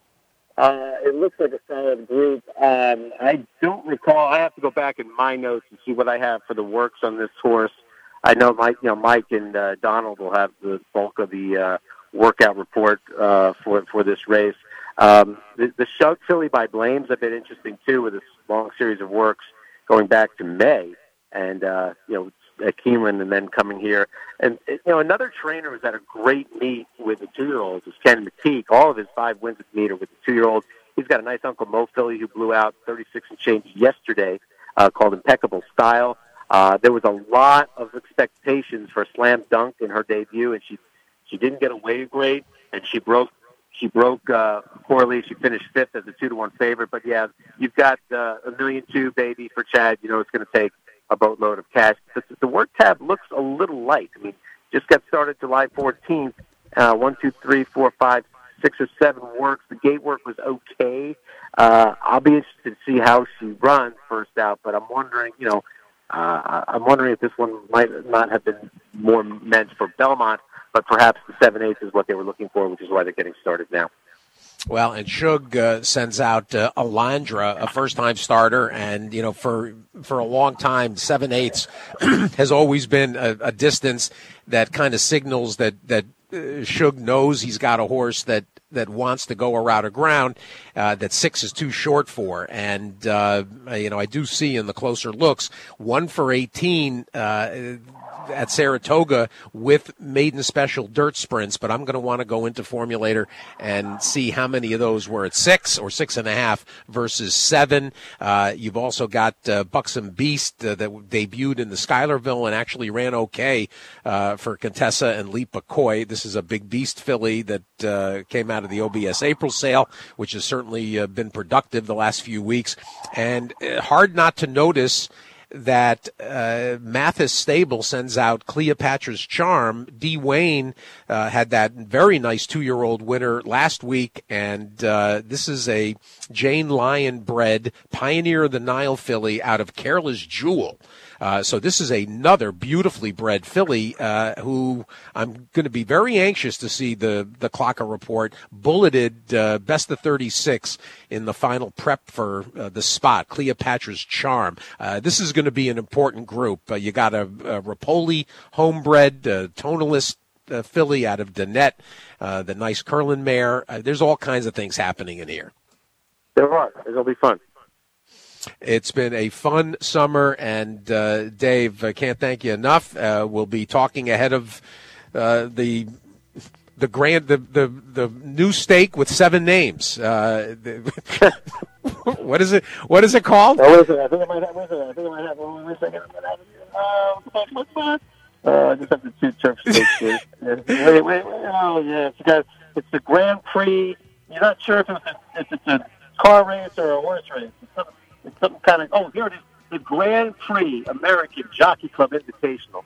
Uh, it looks like a solid group. Um, I don't recall. I have to go back in my notes and see what I have for the works on this horse. I know Mike, you know, Mike and uh, Donald will have the bulk of the uh, workout report uh, for for this race. Um, the, the Shug filly by Blames have been interesting too, with this long series of works going back to May, and uh, you know at Keeneland, and then coming here. And you know another trainer who's had a great meet with the two-year-olds is Ken McTeague. All of his five wins at the meet are with the two-year-olds. He's got a nice Uncle Mo filly who blew out thirty-six and change yesterday, uh, called Impeccable Style. Uh, there was a lot of expectations for Slam Dunk in her debut, and she She didn't get away great, and she broke. She broke uh, poorly. She finished fifth as a two to one favorite. But yeah, you've got uh, a million two baby for Chad. You know it's going to take a boatload of cash. The, the work tab looks a little light. I mean, just got started July fourteenth. Uh, one, two, three, four, five, six or seven works. The gate work was okay. Uh, I'll be interested to see how she runs first out. But I'm wondering, you know, uh, I'm wondering if this one might not have been more meant for Belmont. But perhaps the seven eighths is what they were looking for, which is why they're getting started now. Well, and Shug uh, sends out uh, Alandra, a first-time starter, and you know, for for a long time, seven eighths has always been a, a distance that kind of signals that that uh, Shug knows he's got a horse that. that wants to go a route of ground uh, that six is too short for. And, uh, you know, I do see in the closer looks, one for eighteen uh, at Saratoga with maiden special dirt sprints, but I'm going to want to go into Formulator and see how many of those were at six or six and a half versus seven. Uh, you've also got uh, Buxom Beast uh, that debuted in the Schuylerville and actually ran okay uh, for Contessa and Leap McCoy. This is a big beast filly that uh, came out of the O B S April sale, which has certainly uh, been productive the last few weeks. And uh, hard not to notice that uh, Mathis Stable sends out Cleopatra's Charm. D. Wayne uh, had that very nice two-year-old winner last week, and uh, this is a Jane Lyon bred Pioneer of the Nile filly out of Careless Jewel. Uh, so this is another beautifully bred filly uh, who I'm going to be very anxious to see the, the Clocker report. Bulleted uh, best of thirty-six in the final prep for uh, the spot, Cleopatra's Charm. Uh, this is going to be an important group. Uh, you got a, a Rapoli homebred, uh, tonalist uh, filly out of Danette, uh, the nice Curlin mare. Uh, there's all kinds of things happening in here. There are. It'll be fun. It's been a fun summer, and uh, Dave, I can't thank you enough. Uh, we'll be talking ahead of uh, the the grand the, the the new steak with seven names. Uh, the, what is it? What is it called? Oh, what is it? I think I might have. What is it? I think I might have. Oh, wait a second. Uh, what's that? Uh, I just have to two turf steaks here. Wait, wait, wait. Oh, yeah. It's got. It's the Grand Prix. You're not sure if it's a, if it's a car race or a horse race. It's some, it's some kind of. Oh, here it is. The Grand Prix American Jockey Club Invitational.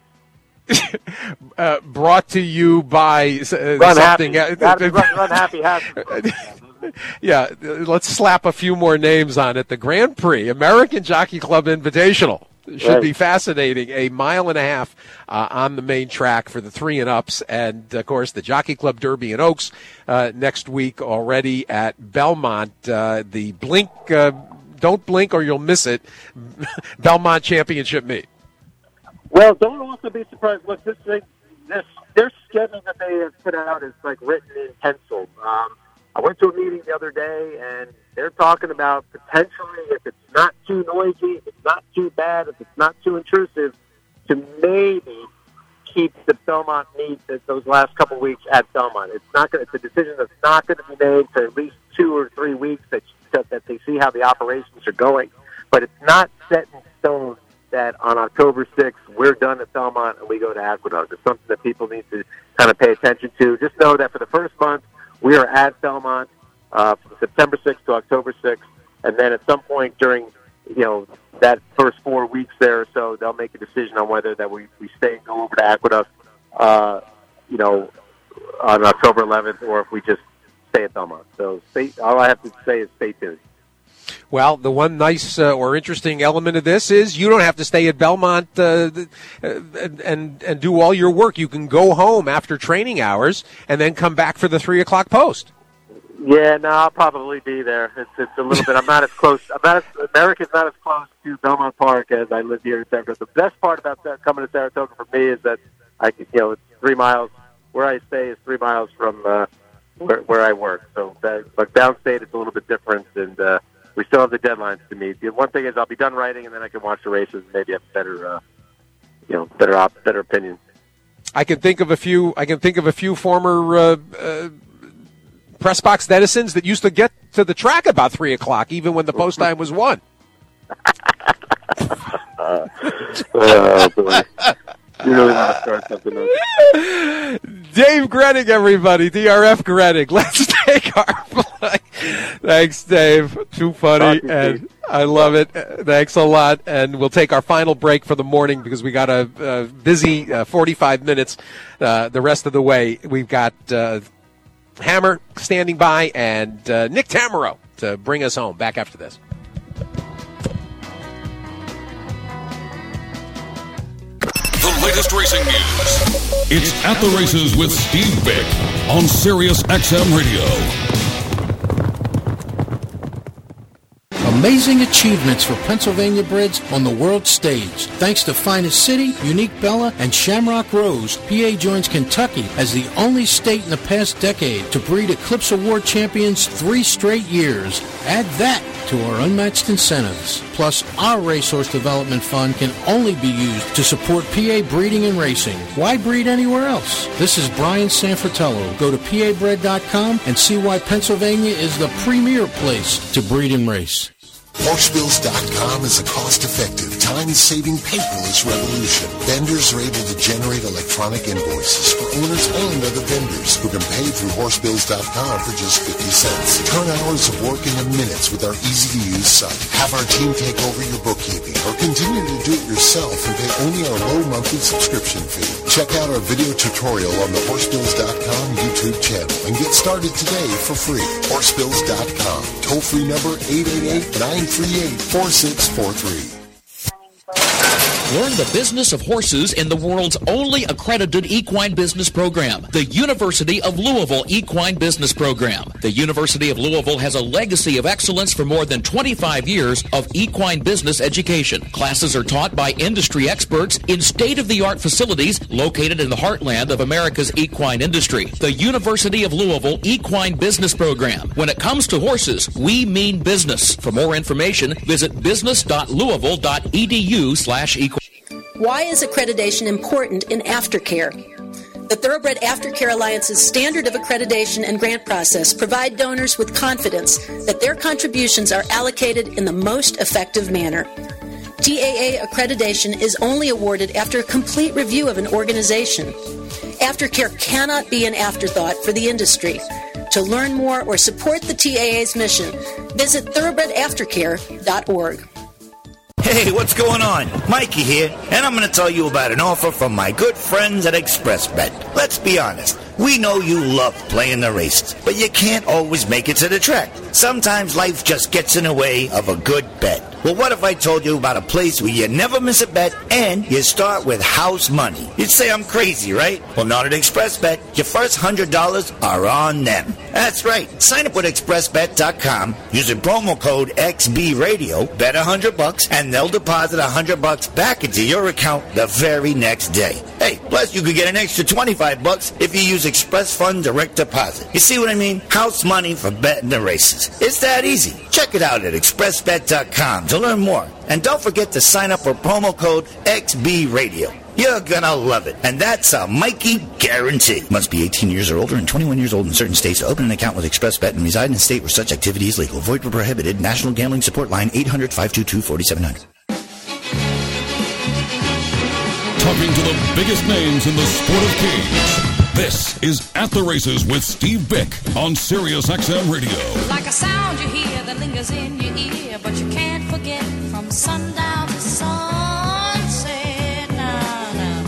uh, brought to you by uh, Run something. Happy. Run, run Happy Happy. Yeah, let's slap a few more names on it. The Grand Prix American Jockey Club Invitational. Should right. be fascinating. A mile and a half uh, on the main track for the three and ups, and of course the Jockey Club Derby in Oaks uh, next week already at Belmont. Uh, the Blink, uh, don't blink or you'll miss it. Belmont Championship meet. Well, don't also be surprised. Look, this thing, this their schedule that they have put out is like written in pencil. Um, I went to a meeting the other day, and they're talking about potentially, if it's not too noisy, if it's not too bad, if it's not too intrusive, to maybe keep the Belmont meet those last couple weeks at Belmont. It's not going. It's a decision that's not going to be made for at least two or three weeks that that they see how the operations are going. But it's not set in stone that on October sixth we're done at Belmont and we go to Aqueduct. It's something that people need to kind of pay attention to. Just know that for the first month, we are at Belmont uh, from September sixth to October sixth, and then at some point during, you know, that first four weeks there or so, they'll make a decision on whether that we, we stay and go over to Aqueduct, uh, you know, on October eleventh, or if we just stay at Belmont. So stay, all I have to say is stay tuned. Well, the one nice uh, or interesting element of this is you don't have to stay at Belmont uh, and, and and do all your work. You can go home after training hours and then come back for the three o'clock post. Yeah, no, I'll probably be there. It's it's a little bit. I'm not as close. I'm not as, America's not as close to Belmont Park as I live here in Saratoga. The best part about that, coming to Saratoga for me is that I can, you know, it's three miles. Where I stay is three miles from uh, where where I work. So, that, but downstate it's a little bit different, and uh, we still have the deadlines to meet. The one thing is I'll be done writing, and then I can watch the races and maybe have better, uh, you know, better op- better opinion. I can think of a few. I can think of a few former uh, uh, press box netizens that used to get to the track about three o'clock, even when the post time was one. uh, oh boy. You really want to start something else. Dave Grenig, everybody. D R F Grenig. Let's take our flight. Thanks, Dave. Too funny, and I love it. Thanks a lot. And we'll take our final break for the morning because we got a, a busy uh, forty-five minutes uh, the rest of the way. We've got uh, Hammer standing by and uh, Nick Tamaro to bring us home. Back after this. The latest racing news. It's At the Races with Steve Bick on Sirius X M Radio. Amazing achievements for Pennsylvania breds on the world stage. Thanks to Finest City, Unique Bella, and Shamrock Rose, P A joins Kentucky as the only state in the past decade to breed Eclipse Award champions three straight years. Add that to our unmatched incentives. Plus, our Racehorse Development Fund can only be used to support P A breeding and racing. Why breed anywhere else? This is Brian Sanfratello. Go to P A bred dot com and see why Pennsylvania is the premier place to breed and race. Horse Bills dot com is a cost-effective, time-saving paperless revolution. Vendors are able to generate electronic invoices for owners and other vendors who can pay through Horse Bills dot com for just fifty cents. Turn hours of work into minutes with our easy-to-use site. Have our team take over your bookkeeping or continue to do it yourself and pay only our low monthly subscription fee. Check out our video tutorial on the Horse Bills dot com YouTube channel and get started today for free. Horse Bills dot com. Toll-free number eight eight eight, nine three eight, four six four three. Learn the business of horses in the world's only accredited equine business program, the University of Louisville Equine Business Program. The University of Louisville has a legacy of excellence for more than twenty-five years of equine business education. Classes are taught by industry experts in state-of-the-art facilities located in the heartland of America's equine industry. The University of Louisville Equine Business Program. When it comes to horses, we mean business. For more information, visit business dot louisville dot e d u slash equine. Why is accreditation important in aftercare? The Thoroughbred Aftercare Alliance's standard of accreditation and grant process provide donors with confidence that their contributions are allocated in the most effective manner. T A A accreditation is only awarded after a complete review of an organization. Aftercare cannot be an afterthought for the industry. To learn more or support the T A A's mission, visit thoroughbred aftercare dot org. Hey, what's going on? Mikey here, and I'm going to tell you about an offer from my good friends at ExpressBet. Let's be honest. We know you love playing the races, but you can't always make it to the track. Sometimes life just gets in the way of a good bet. Well, what if I told you about a place where you never miss a bet and you start with house money? You'd say I'm crazy, right? Well, not at ExpressBet. Your first one hundred dollars are on them. That's right. Sign up with express bet dot com using promo code X B Radio, bet one hundred bucks, and they'll deposit one hundred bucks back into your account the very next day. Hey, plus you could get an extra twenty-five bucks if you use Express Fund Direct Deposit. You see what I mean? House money for betting the races. It's that easy. Check it out at express bet dot com to learn more. And don't forget to sign up for promo code X B Radio. You're gonna love it. And that's a Mikey guarantee. Must be eighteen years or older and twenty-one years old in certain states to open an account with ExpressBet and reside in a state where such activity is legal. Void where prohibited. National Gambling Support Line eight hundred, five two two, four seven zero zero. Talking to the biggest names in the sport of cage. This is At the Races with Steve Bick on Sirius X M Radio. Like a sound you hear that lingers in your ear, but you can't forget from sundown to sunset. Nah, nah.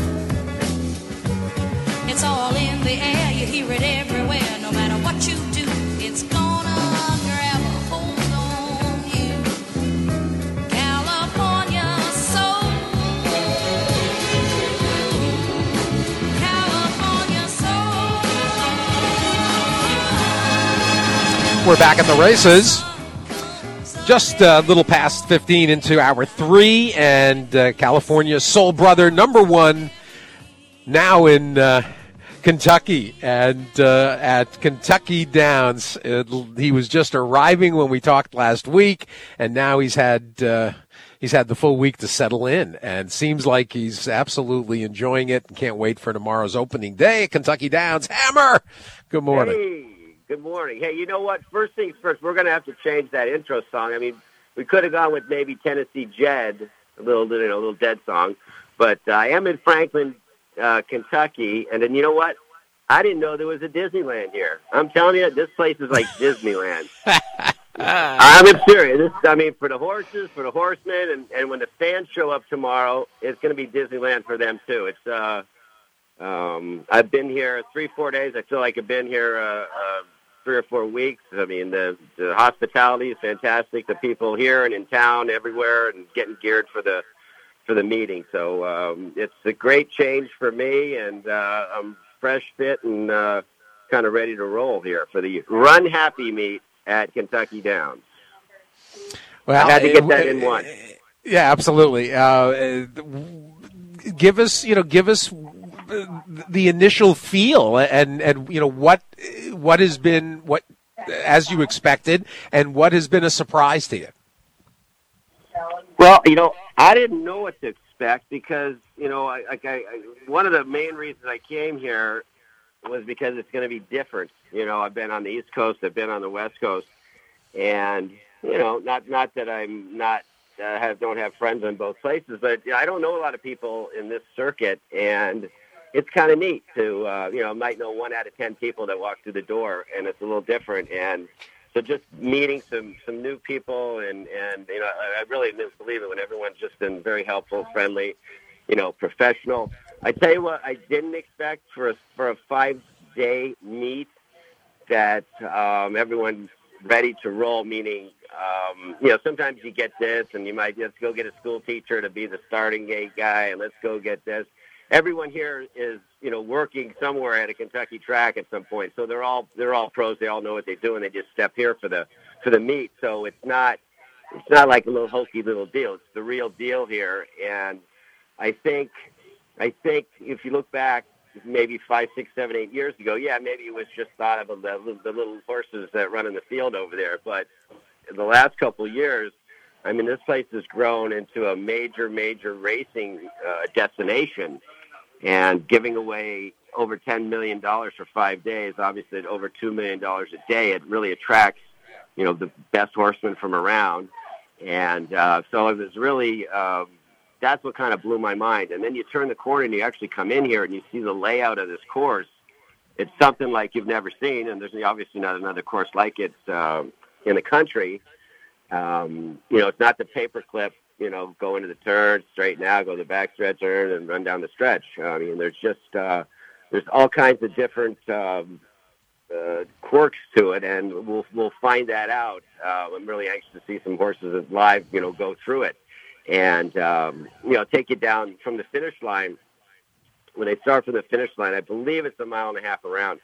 It's all in the air, you hear it everywhere. No matter what you do, it's gonna grab a hold on you. California soul. California soul. We're back at the races. Just a little past fifteen into hour three, and uh, California's soul brother, number one, now in uh, Kentucky, and uh, at Kentucky Downs. It, he was just arriving when we talked last week, and now he's had uh, he's had the full week to settle in, and seems like he's absolutely enjoying it and can't wait for tomorrow's opening day at Kentucky Downs. Hammer, good morning. Hey. Good morning. Hey, you know what? First things first, we're going to have to change that intro song. I mean, we could have gone with maybe Tennessee Jed, a little, you know, a little Dead song. But uh, I am in Franklin, uh, Kentucky, and then you know what? I didn't know there was a Disneyland here. I'm telling you, this place is like Disneyland. I'm serious. This, I mean, for the horses, for the horsemen, and, and when the fans show up tomorrow, it's going to be Disneyland for them too. It's uh, um, I've been here three, four days. I feel like I've been here. Uh, uh, three or four weeks. I mean, the, the hospitality is fantastic. The people here and in town, everywhere, and getting geared for the for the meeting. So um, it's a great change for me, and uh, I'm fresh, fit, and uh, kind of ready to roll here for the Run Happy meet at Kentucky Downs. Well, I had to get that in one. Yeah, absolutely. Uh, give us, you know, give us the initial feel, and, and you know what what has been what as you expected, and what has been a surprise to you. Well, you know, I didn't know what to expect because you know, I, I, I one of the main reasons I came here was because it's going to be different. You know, I've been on the East Coast, I've been on the West Coast, and you know, not not that I'm not. Uh, have don't have friends in both places, but you know, I don't know a lot of people in this circuit, and it's kind of neat to, uh, you know, might know one out of ten people that walk through the door, and it's a little different. And so just meeting some, some new people, and, and you know, I, I really believe it when everyone's just been very helpful, friendly, you know, professional. I tell you what, I didn't expect for a, for a five-day meet that um, everyone's ready to roll, meaning, um, you know, sometimes you get this, and you might just go get a school teacher to be the starting gate guy, and let's go get this. Everyone here is, you know, working somewhere at a Kentucky track at some point. So they're all they're all pros. They all know what they do, and they just step here for the for the meet. So it's not it's not like a little hokey little deal. It's the real deal here. And I think I think if you look back, maybe five, six, seven, eight years ago, yeah, maybe it was just thought of the, the little horses that run in the field over there. But in the last couple of years, I mean, this place has grown into a major, major racing uh, destination. And giving away over ten million dollars for five days, obviously at over two million dollars a day, it really attracts, you know, the best horsemen from around. And uh, so it was really, um, that's what kind of blew my mind. And then you turn the corner and you actually come in here and you see the layout of this course. It's something like you've never seen, and there's obviously not another course like it uh, in the country. Um, you know, it's not the paperclip, you know, go into the turn, straighten out, go to the back stretch, turn, and run down the stretch. I mean, there's just, uh, there's all kinds of different um, uh, quirks to it, and we'll we'll find that out. Uh, I'm really anxious to see some horses live, you know, go through it. And, um, you know, take you down from the finish line. When they start from the finish line, I believe it's a mile and a half around.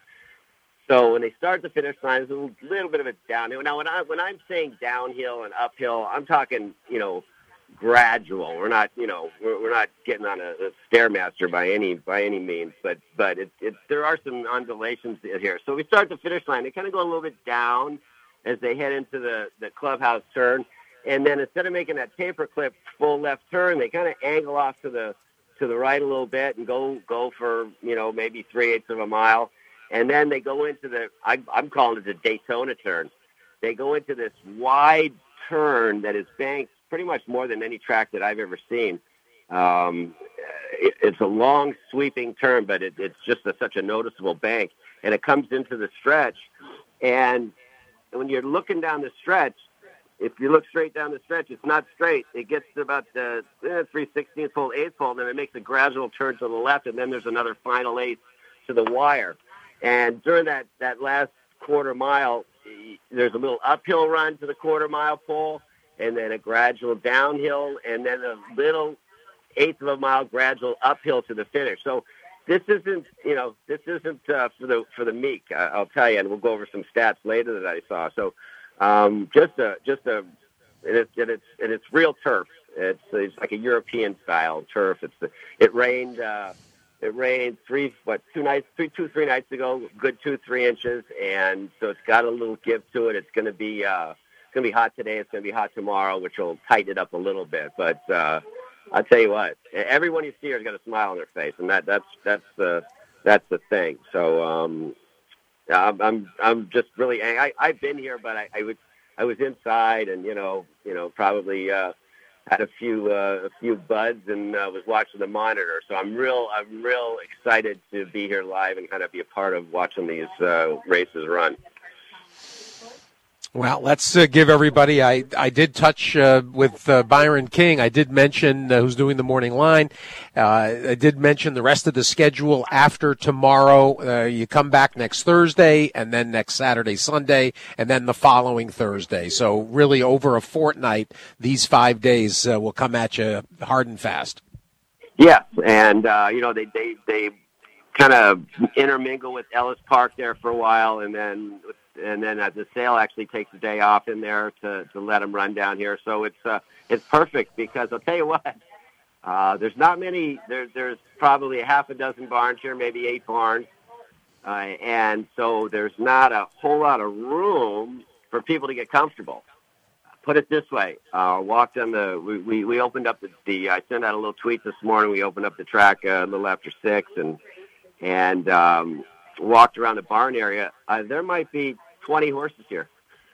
So when they start the finish line, it's a little, little bit of a downhill. Now, when, I, when I'm saying downhill and uphill, I'm talking, you know, gradual. We're not, you know, we're, we're not getting on a, a Stairmaster by any by any means, but but it, it, there are some undulations here. So we start the finish line. They kind of go a little bit down as they head into the, the clubhouse turn. And then instead of making that paperclip full left turn, they kind of angle off to the to the right a little bit and go go for, you know, maybe three-eighths of a mile. And then they go into the, I, I'm calling it the Daytona turn. They go into this wide turn that is banked pretty much more than any track that I've ever seen. Um, it, it's a long, sweeping turn, but it, it's just a, such a noticeable bank. And it comes into the stretch. And when you're looking down the stretch, if you look straight down the stretch, it's not straight. It gets to about the eh, three sixteenths pole, eighth pole, and then it makes a gradual turn to the left, and then there's another final eighth to the wire. And during that, that last quarter mile, there's a little uphill run to the quarter mile pole, and then a gradual downhill, and then a little eighth of a mile gradual uphill to the finish. So this isn't, you know, this isn't uh, for the for the meek, I'll tell you, and we'll go over some stats later that I saw. So um, just a just a, and it's and it's and it's real turf. It's it's like a European style turf. It's the, it rained. Uh, It rained three, what, two nights, three, two, three nights ago, good two, three inches, and so it's got a little give to it. It's going to be, uh, it's going to be hot today. It's going to be hot tomorrow, which will tighten it up a little bit. But uh, I'll tell you what, everyone you see has got a smile on their face, and that that's that's the that's the thing. So um, I'm I'm I'm just really, I I've been here, but I, I was I was inside, and you know you know probably. Uh, had a few uh, a few buds and uh, was watching the monitor. So I'm real I'm real excited to be here live and kind of be a part of watching these uh, races run. Well, let's uh, give everybody, I, I did touch uh, with uh, Byron King. I did mention uh, who's doing the morning line. Uh, I did mention the rest of the schedule after tomorrow. Uh, you come back next Thursday, and then next Saturday, Sunday, and then the following Thursday. So really over a fortnight, these five days uh, will come at you hard and fast. Yes, and, uh, you know, they, they, they kind of intermingle with Ellis Park there for a while, and then and then uh, the sale actually takes a day off in there to, to let them run down here. So it's uh, it's perfect because I'll tell you what, uh, there's not many. There, there's probably a half a dozen barns here, maybe eight barns, uh, and so there's not a whole lot of room for people to get comfortable. Put it this way: uh, walked on the. We, we, we opened up the, the. I sent out a little tweet this morning. We opened up the track uh, a little after six, and and um, walked around the barn area. Uh, there might be twenty horses here.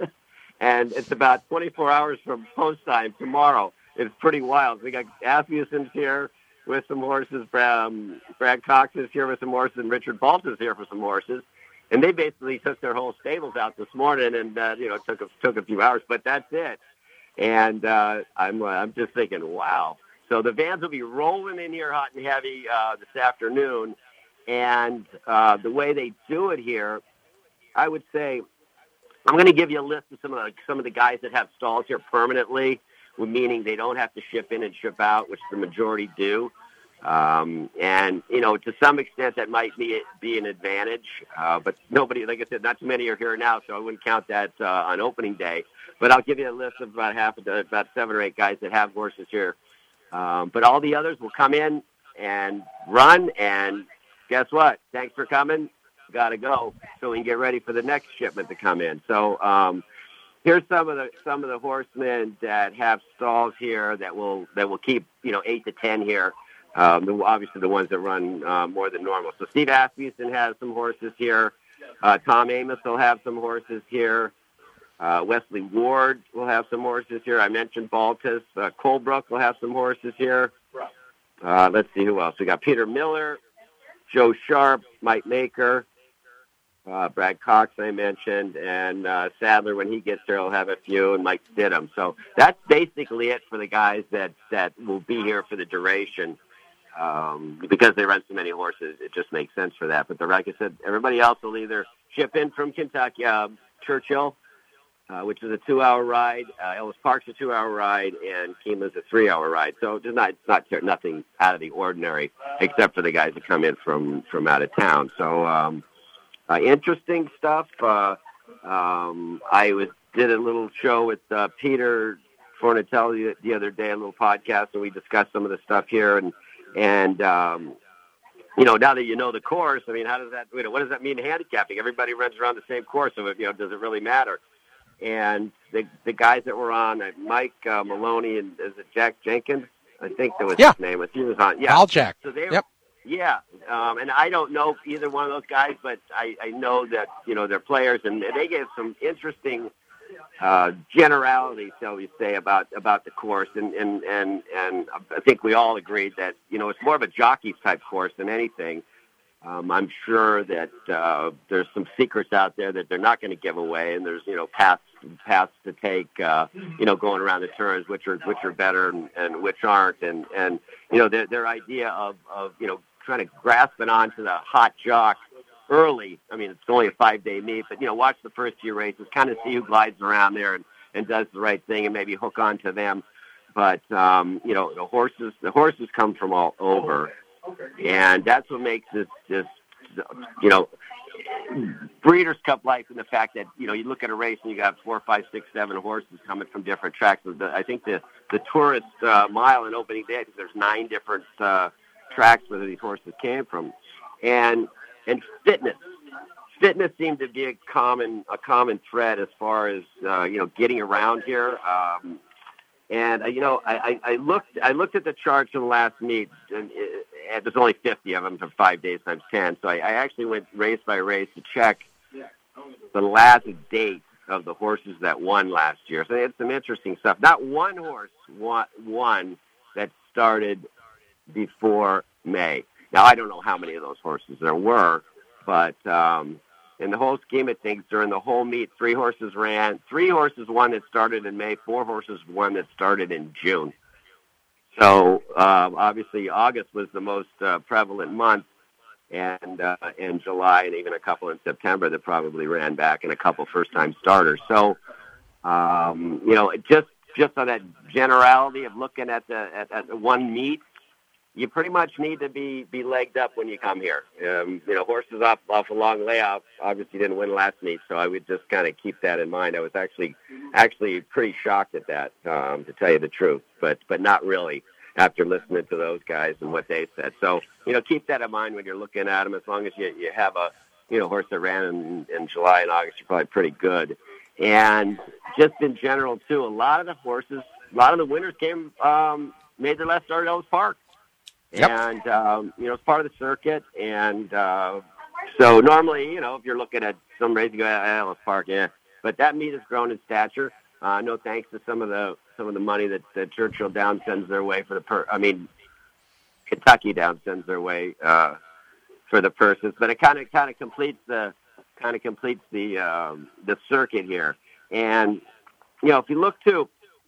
And it's about twenty-four hours from post time tomorrow. It's pretty wild. We got Asmussen's here with some horses. Um, Brad Cox is here with some horses, and Richard Balt is here for some horses. And they basically took their whole stables out this morning, and uh, you know, it took a, took a few hours, but that's it. And uh, I'm uh, I'm just thinking, wow. So the vans will be rolling in here hot and heavy uh, this afternoon, and uh, the way they do it here, I would say. I'm going to give you a list of some of the some of the guys that have stalls here permanently, meaning they don't have to ship in and ship out, which the majority do. Um, and, you know, to some extent that might be be an advantage. Uh, but nobody, like I said, not too many are here now, so I wouldn't count that uh, on opening day. But I'll give you a list of about half, of the, about seven or eight guys that have horses here. Um, but all the others will come in and run, and guess what? Thanks for coming. Got to go so we can get ready for the next shipment to come in. So um, here's some of the some of the horsemen that have stalls here that will that will keep you know eight to ten here. Um, the, obviously, the ones that run uh, more than normal. So Steve Asmussen has some horses here. Uh, Tom Amos will have some horses here. Uh, Wesley Ward will have some horses here. I mentioned Baltus. Uh, Colebrook will have some horses here. Uh, let's see who else. We got Peter Miller, Joe Sharp, Mike Maker, uh, Brad Cox I mentioned, and uh, Sadler, when he gets there, will have a few, and Mike Stidham. So that's basically it for the guys that, that will be here for the duration. Um, because they run so many horses, it just makes sense for that. But the, like I said, everybody else will either ship in from Kentucky, uh, Churchill, uh, which is a two-hour ride. Uh, Ellis Park's a two-hour ride, and Keeneland's a three-hour ride. So it's not, it's not nothing out of the ordinary, except for the guys that come in from, from out of town. So um, uh, interesting stuff. Uh, um, I was did a little show with uh, Peter Fornatelli the other day, a little podcast, and we discussed some of the stuff here. And And, um, you know, now that you know the course, I mean, how does that, you know, what does that mean handicapping? Everybody runs around the same course, so, you know, does it really matter? And the the guys that were on, uh, Mike uh, Maloney and is it Jack Jenkins? I think that was yeah. his name. He was on. Yeah. Al Jack. So they were, yep. Yeah. Um, and I don't know either one of those guys, but I, I know that, you know, they're players, and they gave some interesting Uh, generalities, shall we say, about about the course, and, and and and I think we all agreed that, you know, it's more of a jockey's type course than anything. Um, I'm sure that uh, there's some secrets out there that they're not going to give away, and there's, you know, paths paths to take, uh, you know, going around the turns, which are which are better and, and which aren't, and and you know, their their idea of of you know trying to grasp it onto the hot jock early. I mean, it's only a five-day meet, but, you know, watch the first few races, kind of see who glides around there and, and does the right thing, and maybe hook on to them. But, um, you know, the horses the horses come from all over, and that's what makes this, this you know, Breeders' Cup life, and the fact that, you know, you look at a race and you got four, five, six, seven horses coming from different tracks. I think the, the tourist uh, mile in opening day, I think there's nine different uh, tracks where these horses came from. And And fitness, fitness seemed to be a common a common thread as far as uh, you know getting around here. Um, and uh, you know, I, I, I looked I looked at the charts from the last meet, and it, it, there's only fifty of them for five days times ten. So I, I actually went race by race to check the last date of the horses that won last year. So they had some interesting stuff. Not one horse won, won that started before May. Now, I don't know how many of those horses there were, but um, in the whole scheme of things, during the whole meet, three horses ran. Three horses won that started in May, four horses won that started in June. So, uh, obviously, August was the most uh, prevalent month, and uh, in July and even a couple in September that probably ran back, and a couple first-time starters. So, um, you know, just just on that generality of looking at the at, at the one meet, you pretty much need to be, be legged up when you come here. Um, you know, horses off off a long layoff obviously didn't win last meet, so I would just kind of keep that in mind. I was actually actually pretty shocked at that, um, to tell you the truth, but but not really after listening to those guys and what they said. So, you know, keep that in mind when you're looking at them. As long as you, you have a, you know, horse that ran in, in July and August, you're probably pretty good. And just in general, too, a lot of the horses, a lot of the winners came, um, made their last start at Ellis Park. Yep. And, um, you know, it's part of the circuit. And uh, so normally, you know, if you're looking at some race, you go, ah, Ellis Park, yeah. But that meet has grown in stature. Uh, no thanks to some of the some of the money that, that Churchill Downs sends their way for the per. I mean, Kentucky Downs sends their way uh, for the purses. But it kind of kind of completes the kind of completes the um, the circuit here. And you know, if you look too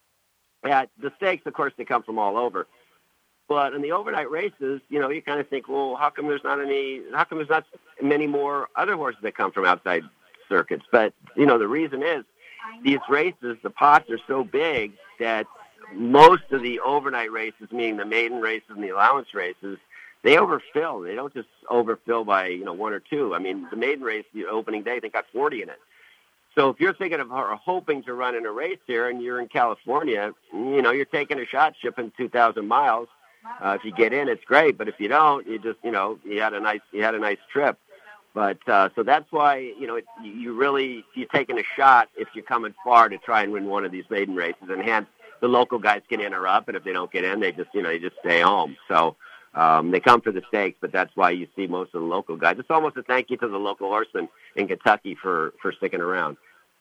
at the stakes, of course, they come from all over. But in the overnight races, you know, you kind of think, well, how come there's not any, how come there's not many more other horses that come from outside circuits? But, you know, the reason is these races, the pots are so big that most of the overnight races, meaning the maiden races and the allowance races, they overfill. They don't just overfill by, you know, one or two. I mean, the maiden race, the opening day, they got forty in it. So if you're thinking of or hoping to run in a race here and you're in California, you know, you're taking a shot shipping two thousand miles. Uh, if you get in, it's great. But if you don't, you just, you know, you had a nice, you had a nice trip. But uh, so that's why, you know, it, you really, you're taking a shot if you're coming far to try and win one of these maiden races. And hence, the local guys can interrupt, and if they don't get in, they just, you know, you just stay home. So Um, they come for the stakes, but that's why you see most of the local guys. It's almost a thank you to the local horsemen in Kentucky for, for sticking around.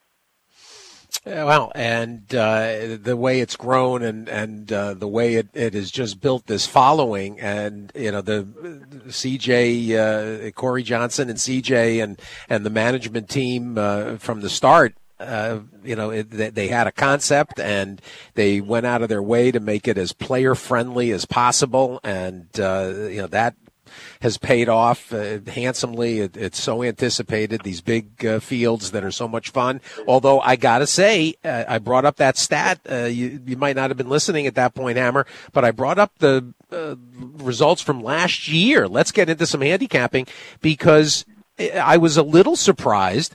Yeah, well, and uh, the way it's grown and and uh, the way it, it has just built this following, and you know the C J uh, Corey Johnson and C J and and the management team uh, from the start. Uh, you know, it, they had a concept and they went out of their way to make it as player friendly as possible, and uh, you know that has paid off uh, handsomely. It, it's so anticipated, these big uh, fields that are so much fun. Although I got to say, uh, I brought up that stat. Uh, you, you might not have been listening at that point, Hammer, but I brought up the uh, results from last year. Let's get into some handicapping because I was a little surprised.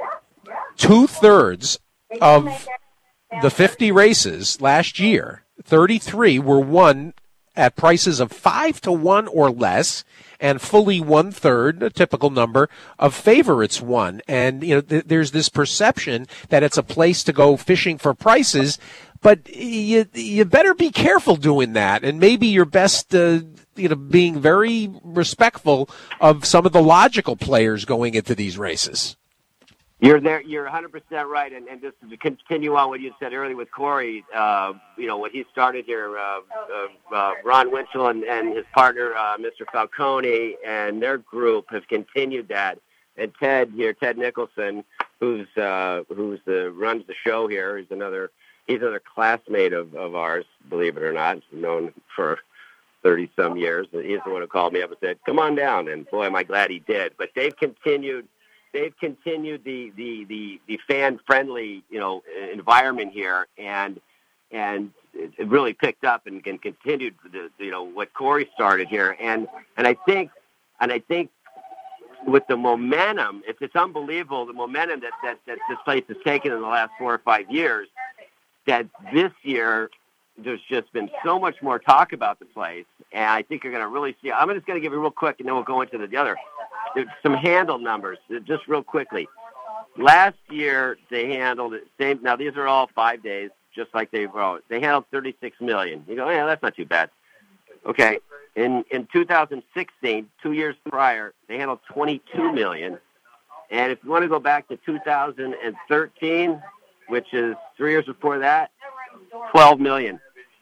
Two-thirds of the fifty races last year, thirty-three were won at prices of five to one or less, and fully one third, a typical number, of favorites won. And you know, th- there's this perception that it's a place to go fishing for prices, but you you better be careful doing that. And maybe you're best, uh, you know, being very respectful of some of the logical players going into these races. You're there. You're one hundred percent right. And, and just to continue on what you said earlier with Corey, uh, you know, when he started here, uh, uh, uh, Ron Winchell and, and his partner, uh, Mister Falcone, and their group have continued that. And Ted here, Ted Nicholson, who's uh, who's the runs the show here, he's another he's another classmate of, of ours, believe it or not, known for thirty some years. He's the one who called me up and said, "Come on down." And boy, am I glad he did. But they've continued. They've continued the, the, the, the fan-friendly, you know, environment here, and and it really picked up and, and continued, the, you know, what Corey started here. And and I think and I think with the momentum, it's it's unbelievable the momentum that, that, that this place has taken in the last four or five years. That this year there's just been so much more talk about the place, and I think you're going to really see. I'm just going to give you real quick, and then we'll go into the other. There's some handle numbers, just real quickly. Last year, they handled it same. Now, these are all five days, just like they were always. They handled thirty-six million. You go, yeah, that's not too bad. Okay. In in two thousand sixteen, two years prior, they handled twenty-two million. And if you want to go back to two thousand thirteen, which is three years before that, twelve million.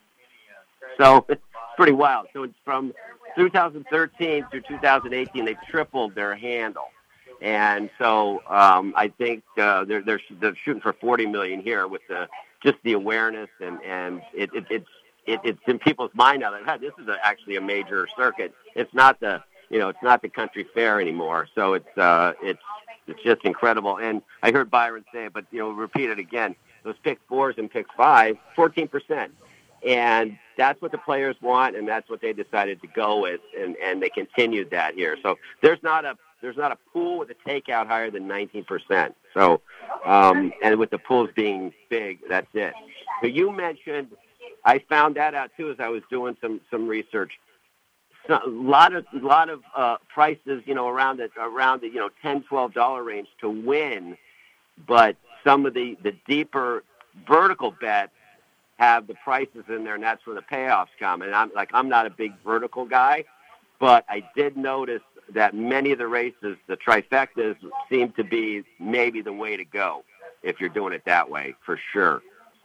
So it's pretty wild. So it's from two thousand thirteen through two thousand eighteen, they tripled their handle, and so um, I think uh, they're, they're they're shooting for forty million here with the just the awareness and and it, it it's it, it's in people's mind now that hey, this is a, actually a major circuit. It's not the you know it's not the country fair anymore. So it's uh, it's it's just incredible. And I heard Byron say it, but you know repeat it again. Those pick fours and pick five, fourteen percent. And that's what the players want, and that's what they decided to go with, and, and they continued that here. So there's not a there's not a pool with a takeout higher than nineteen percent. So, um, and with the pools being big, that's it. So you mentioned, I found that out too as I was doing some some research. So a lot of lot of uh, prices, you know, around the around the you know ten, twelve dollar range to win, but some of the the deeper vertical bets have the prices in there, and that's where the payoffs come. And I'm like, I'm not a big vertical guy, but I did notice that many of the races, the trifectas, seem to be maybe the way to go if you're doing it that way, for sure.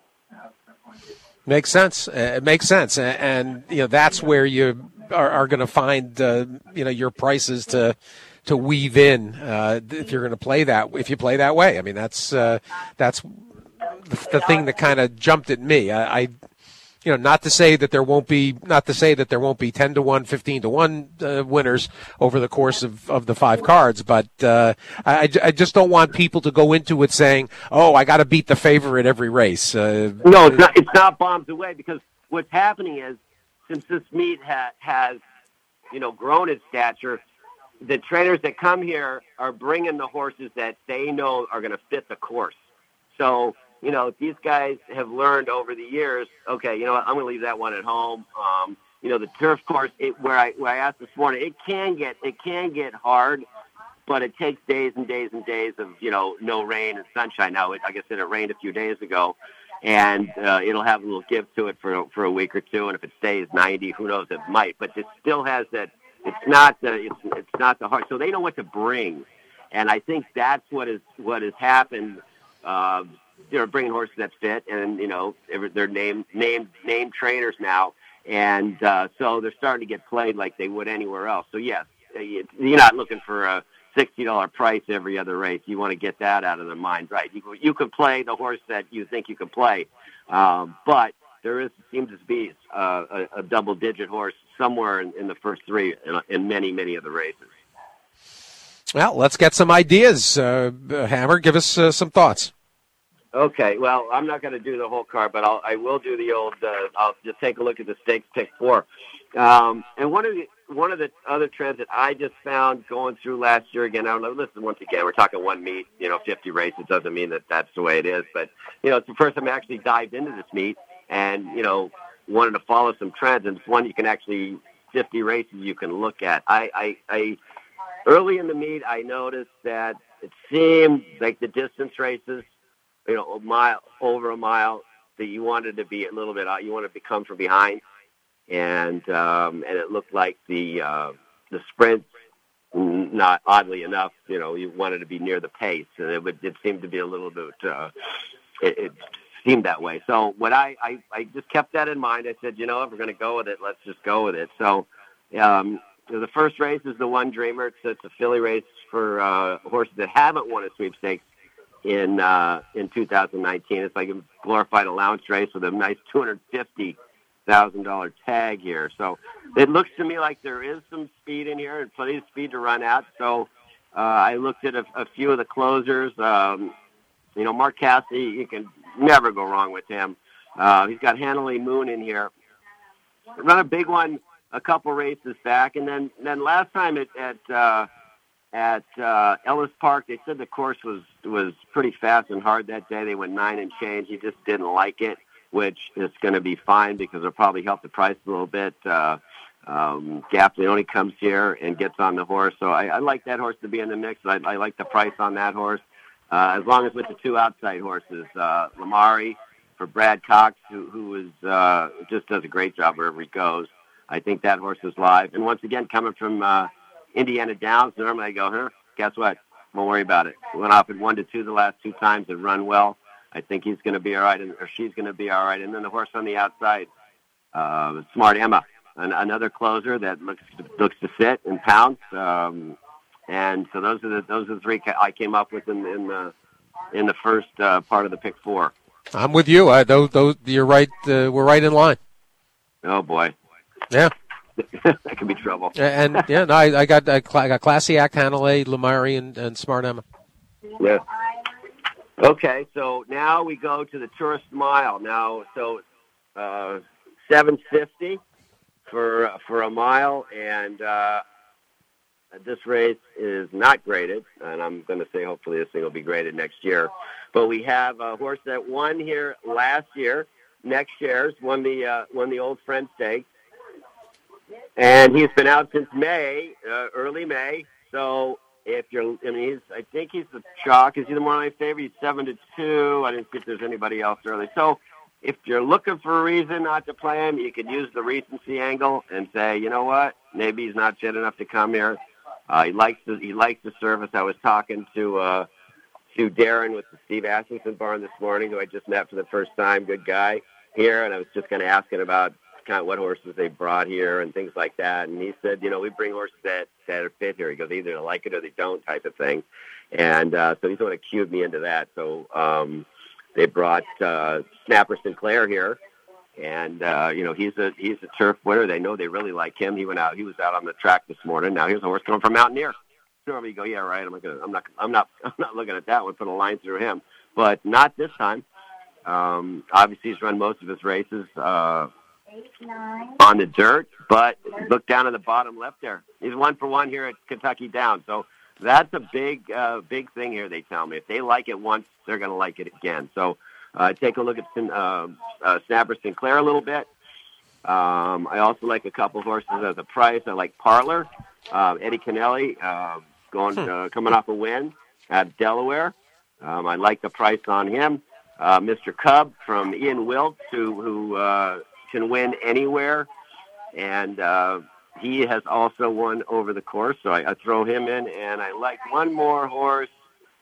Makes sense. Uh, it makes sense, and, and you know that's where you are, are going to find uh, you know your prices to to weave in uh, if you're going to play that if you play that way. I mean, that's uh, that's. the thing that kind of jumped at me. I, I, you know, not to say that there won't be, not to say that there won't be ten to one, fifteen to one uh, winners over the course of, of the five cards, but uh, I, I just don't want people to go into it saying, "Oh, I got to beat the favorite every race." Uh, no, it's not. It's not bombs away, because what's happening is, since this meet ha- has, you know, grown in stature, the trainers that come here are bringing the horses that they know are going to fit the course. So, you know, these guys have learned over the years, okay, you know what, I'm going to leave that one at home. Um, you know, the turf course, it, where I where I asked this morning, it can get it can get hard, but it takes days and days and days of, you know, no rain and sunshine. Now, it, like I said, it rained a few days ago. and uh, it'll have a little give to it for for a week or two. And if it stays ninety, who knows? It might, but it still has that. It's not the it's it's not the heart. So they know what to bring, and I think that's what is what has happened. Uh, they're bringing horses that fit, and you know they're named named named trainers now, and uh, so they're starting to get played like they would anywhere else. So yes, you're not looking for a sixty dollar price every other race. You want to get that out of the mind, right? You you can play the horse that you think you can play, um, but there is seems to be uh, a, a double digit horse somewhere in, in the first three in, in many many of the races. Well, let's get some ideas. Uh, Hammer, give us uh, some thoughts. Okay, well, I'm not going to do the whole card, but I'll, I will do the old. Uh, I'll just take a look at the stakes pick four. Um, and one of the one of the other trends that I just found going through last year again. I don't know. Listen, once again, we're talking one meet. You know, fifty races doesn't mean that that's the way it is. But you know, it's the first time I actually dived into this meet, and you know, wanted to follow some trends. And it's one you can actually fifty races you can look at. I, I, I early in the meet, I noticed that it seemed like the distance races. You know, a mile over a mile that you wanted to be a little bit out. You wanted to come from behind, and um, and it looked like the uh, the sprint. Not oddly enough, you know, you wanted to be near the pace, and it would it seemed to be a little bit. Uh, it, it seemed that way. So what I, I I just kept that in mind. I said, you know, if we're going to go with it, let's just go with it. So um, the first race is the One Dreamer. It's, it's a filly race for uh, horses that haven't won a sweepstakes in uh, in two thousand nineteen. It's like a glorified allowance race with a nice two hundred fifty thousand dollars tag here. So it looks to me like there is some speed in here and plenty of speed to run out. So uh, I looked at a, a few of the closers. Um, you know, Mark Cassidy, you can never go wrong with him. Uh, he's got Hanley Moon in here. Run a big one a couple races back. And then, then last time at, at uh, At uh, Ellis Park, they said the course was was pretty fast and hard that day. They went nine and change. He just didn't like it, which is going to be fine because it'll probably help the price a little bit. Uh, um, Gaffleone comes here and gets on the horse, so I, I like that horse to be in the mix. I, I like the price on that horse, uh, as long as with the two outside horses, uh, Lamari for Brad Cox, who who is uh, just does a great job wherever he goes. I think that horse is live, and once again coming from. Uh, Indiana Downs, normally I go, huh, guess what? Won't worry about it. Went off at one to two the last two times and run well. I think he's going to be all right, and, or she's going to be all right. And then the horse on the outside, uh, Smart Emma, an, another closer that looks looks to sit and pounce. Um, and so those are the those are the three I came up with in, in the in the first uh, part of the pick four. I'm with you. I, those, those, you're right. Uh, we're right in line. Oh boy. Yeah. That could be trouble. And yeah, no, I, I got I, I got Classy Act, Hanalei, Lamari, and, and Smart Emma. Yeah. Okay, so now we go to the Tourist Mile. Now, so uh, seven fifty for for a mile, and uh, this race is not graded. And I'm going to say hopefully this thing will be graded next year. But we have a horse that won here last year. Next Shares won the uh, won the Old Friend Stakes. And he's been out since May, uh, early May. So if you're, I mean, he's, I think he's the chalk. Is he the morning favorite? He's seven to two. I didn't see if there's anybody else early. So if you're looking for a reason not to play him, you could use the recency angle and say, you know what, maybe he's not fit enough to come here. Uh, he likes the he likes the service. I was talking to uh, to Darren with the Steve Asmussen barn this morning, who I just met for the first time. Good guy here, and I was just kind of asking about kind of what horses they brought here and things like that. And he said, you know, we bring horses that, that are fit here. He goes, either they like it or they don't type of thing. And uh, so he's sort of cued me into that. So um, they brought uh, Snapper Sinclair here. And, uh, you know, he's a he's a turf winner. They know they really like him. He went out. He was out on the track this morning. Now here's a horse coming from Mountaineer. Normally you go, yeah, right. I'm not gonna, I'm not I'm not I'm not looking at that one. Put a line through him, but not this time. Um, obviously, he's run most of his races uh, on the dirt, but look down in the bottom left there. He's one for one here at Kentucky Downs. So that's a big, uh, big thing here, they tell me. If they like it once, they're going to like it again. So uh, take a look at uh, uh, Snapper Sinclair a little bit. Um, I also like a couple horses as a price. I like Parlor, uh, Eddie Kennelly, uh, going uh, coming off a win at Delaware. Um, I like the price on him. uh, Mister Cub from Ian Wilkes, who, who uh, can win anywhere. And uh, he has also won over the course, so I, I throw him in. And I like one more horse,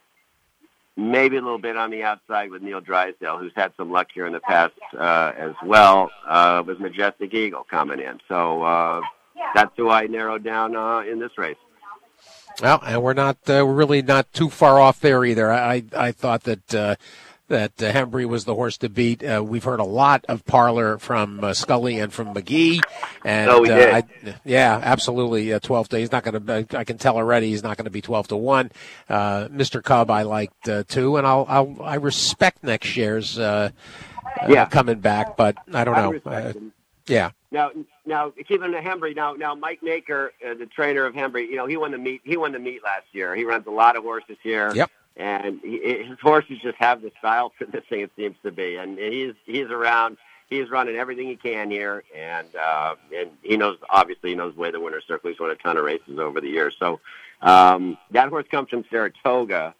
maybe a little bit on the outside with Neil Drysdale, who's had some luck here in the past uh, as well, uh, with Majestic Eagle coming in. So uh, that's who I narrowed down uh, in this race. Well, and we're not uh, we're really not too far off there either. I I thought that uh, that uh, Hembry was the horse to beat. Uh, we've heard a lot of parlor from uh, Scully and from McGee, and oh, we did. Uh, I, yeah, absolutely. Uh, twelve to he's not going to. I can tell already he's not going to be twelve to one. Uh, Mister Cub I liked uh, too, and I'll, I'll I respect next year's uh, yeah. uh, coming back, but I don't I know. respect Uh, him. yeah. Now, now keeping the Hembry. Now, now Mike Maker, uh, the trainer of Hembry, you know, he won the meet. He won the meet last year. He runs a lot of horses here. Yep. And he, his horses just have the style for this thing. It seems to be, and he's he's around. He's running everything he can here, and uh, and he knows. Obviously, he knows the way the winner's circle. He's won a ton of races over the years. So um, that horse comes from Saratoga,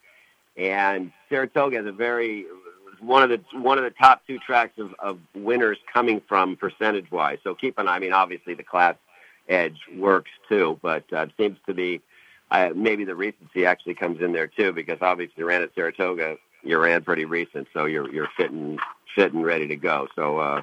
and Saratoga is a very one of the one of the top two tracks of, of winners coming from percentage wise. So keep an eye. I mean, obviously the class edge works too, but uh, it seems to be uh, maybe the recency actually comes in there too, because obviously you ran at Saratoga, you ran pretty recent, so you're you're fit and fit and ready to go. So uh,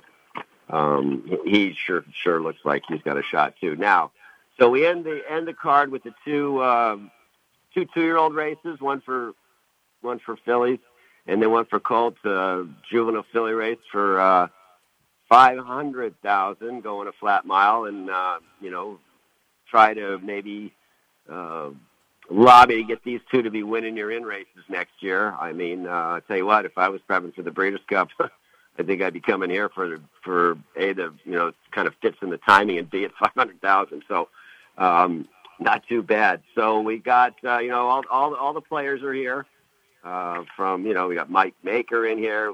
um, he sure sure looks like he's got a shot too. Now, so we end the end the card with the two um, two two year old races, one for one for fillies. And then one for Colts, uh, juvenile filly race for uh, five hundred thousand, going a flat mile, and uh, you know, try to maybe uh, lobby to get these two to be winning your in races next year. I mean, uh, I tell you what, if I was prepping for the Breeders' Cup, I think I'd be coming here for for a the you know kind of fits in the timing, and b at five hundred thousand. So um, not too bad. So we got uh, you know all all all the players are here. Uh, from, you know, we got Mike Maker in here,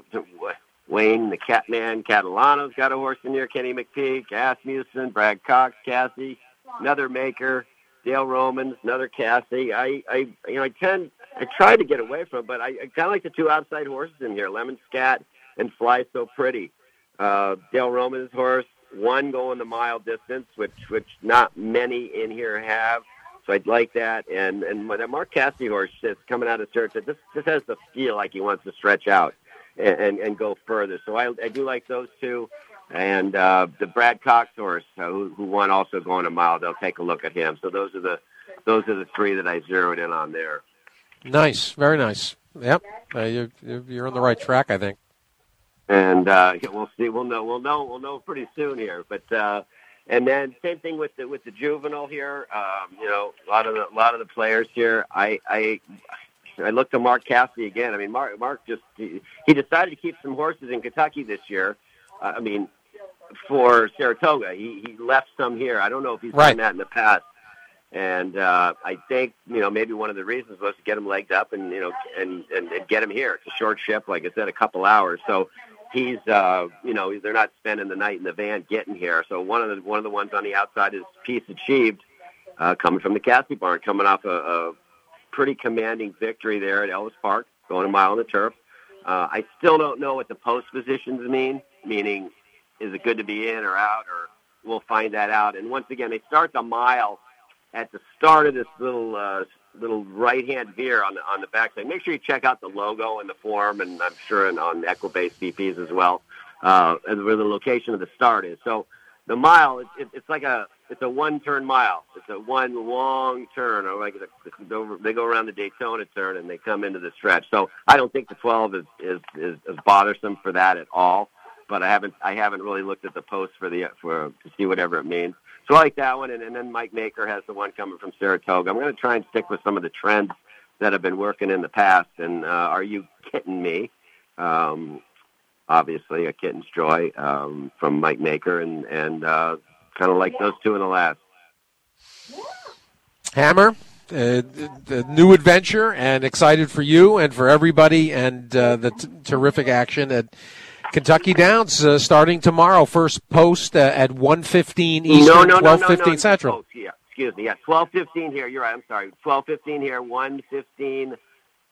Wayne, the Catman, Catalano's got a horse in here, Kenny McPeak, Asmussen, Brad Cox, Cassie, another Maker, Dale Romans, another Cassie. I, I, you know, I tend, I try to get away from it, but I, I kind of like the two outside horses in here, Lemon Scat and Fly So Pretty. Uh, Dale Romans' horse, one going the mile distance, which, which not many in here have. So I'd like that, and and that Mark Cassidy horse that's coming out of church, this this has the feel like he wants to stretch out and and, and go further. So I I do like those two, and uh, the Brad Cox horse uh, who who won also going a mile. They'll take a look at him. So those are the those are the three that I zeroed in on there. Nice, very nice. Yep, uh, you're you're on the right track, I think. And uh, we'll see. We'll know. We'll know. We'll know pretty soon here, but. Uh, And then same thing with the with the juvenile here. Um, you know, a lot of the a lot of the players here. I I I looked at Mark Cassidy again. I mean, Mark Mark just he, he decided to keep some horses in Kentucky this year. Uh, I mean, for Saratoga, he he left some here. I don't know if he's right. done that in the past. And uh, I think you know maybe one of the reasons was to get him legged up and you know and, and and get him here. It's a short ship, like I said, a couple hours. So. He's, uh, you know, they're not spending the night in the van getting here. So one of the one of the ones on the outside is Peace Achieved, uh, coming from the Cassie Barn, coming off a, a pretty commanding victory there at Ellis Park, going a mile on the turf. Uh, I still don't know what the post positions mean, meaning is it good to be in or out, or we'll find that out. And once again, they start the mile at the start of this little uh, little right-hand veer on the on the backside. Make sure you check out the logo and the form, and I'm sure in, on Equibase V Ps as well, uh, and where the location of the start is. So the mile, it, it, it's like a it's a one-turn mile. It's a one long turn, or like a, they go around the Daytona turn and they come into the stretch. So I don't think the twelve is is, is, is bothersome for that at all. But I haven't I haven't really looked at the post for the for to see whatever it means. So I like that one, and, and then Mike Maker has the one coming from Saratoga. I'm going to try and stick with some of the trends that have been working in the past. And uh, Are You Kidding Me? Um, obviously, A Kitten's Joy um, from Mike Maker, and, and uh, kind of like those two in the last. Hammer, uh, the new adventure, and excited for you and for everybody, and uh, the t- terrific action at Kentucky Downs uh, starting tomorrow. First post uh, at one fifteen Eastern, no, no, twelve no, no, fifteen no, Central. Oh, yeah, excuse me. Yeah, twelve fifteen here. You're right. I'm sorry. twelve fifteen here, one fifteen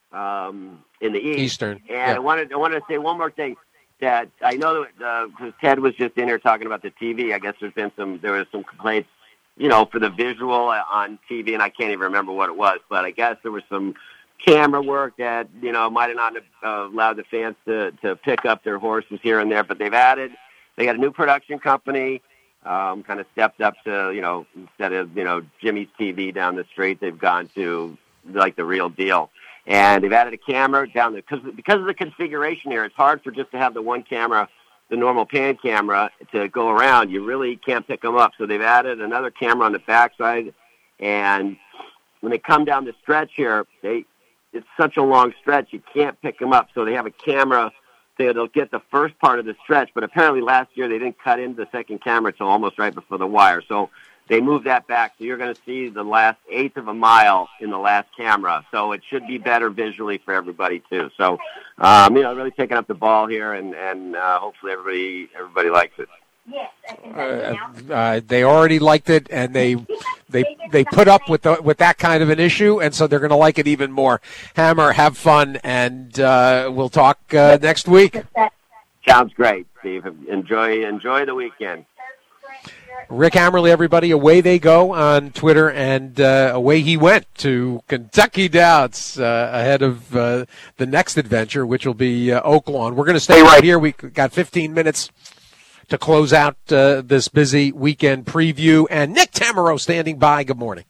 um, in the East. Eastern. And yeah. I wanted I wanted to say one more thing. That I know that because uh, Ted was just in here talking about the T V. I guess there's been some there was some complaints, you know, for the visual on T V, and I can't even remember what it was. But I guess there was some camera work that, you know, might have not uh, allowed the fans to, to pick up their horses here and there, but they've added, they got a new production company, um, kind of stepped up to, you know, instead of, you know, Jimmy's T V down the street, they've gone to, like, the real deal. And they've added a camera down there, because because of the configuration here, it's hard for just to have the one camera, the normal pan camera, to go around. You really can't pick them up. So they've added another camera on the backside, and when they come down the stretch here, they it's such a long stretch, you can't pick them up. So they have a camera that'll get the first part of the stretch, but apparently last year they didn't cut into the second camera until almost right before the wire. So they moved that back. So you're going to see the last eighth of a mile in the last camera. So it should be better visually for everybody too. So, um, you know, really taking up the ball here, and, and uh, hopefully everybody everybody likes it. Uh, uh, they already liked it, and they they they put up with the, with that kind of an issue, and so they're going to like it even more. Hammer, have fun, and uh, we'll talk uh, next week. Sounds great, Steve. Enjoy enjoy the weekend. Rick Hammerly, everybody, away they go on Twitter, and uh, away he went to Kentucky Downs uh, ahead of uh, the next adventure, which will be uh, Oaklawn. We're going to stay right here. We got fifteen minutes to close out uh, this busy weekend preview. And Nick Tammaro standing by. Good morning.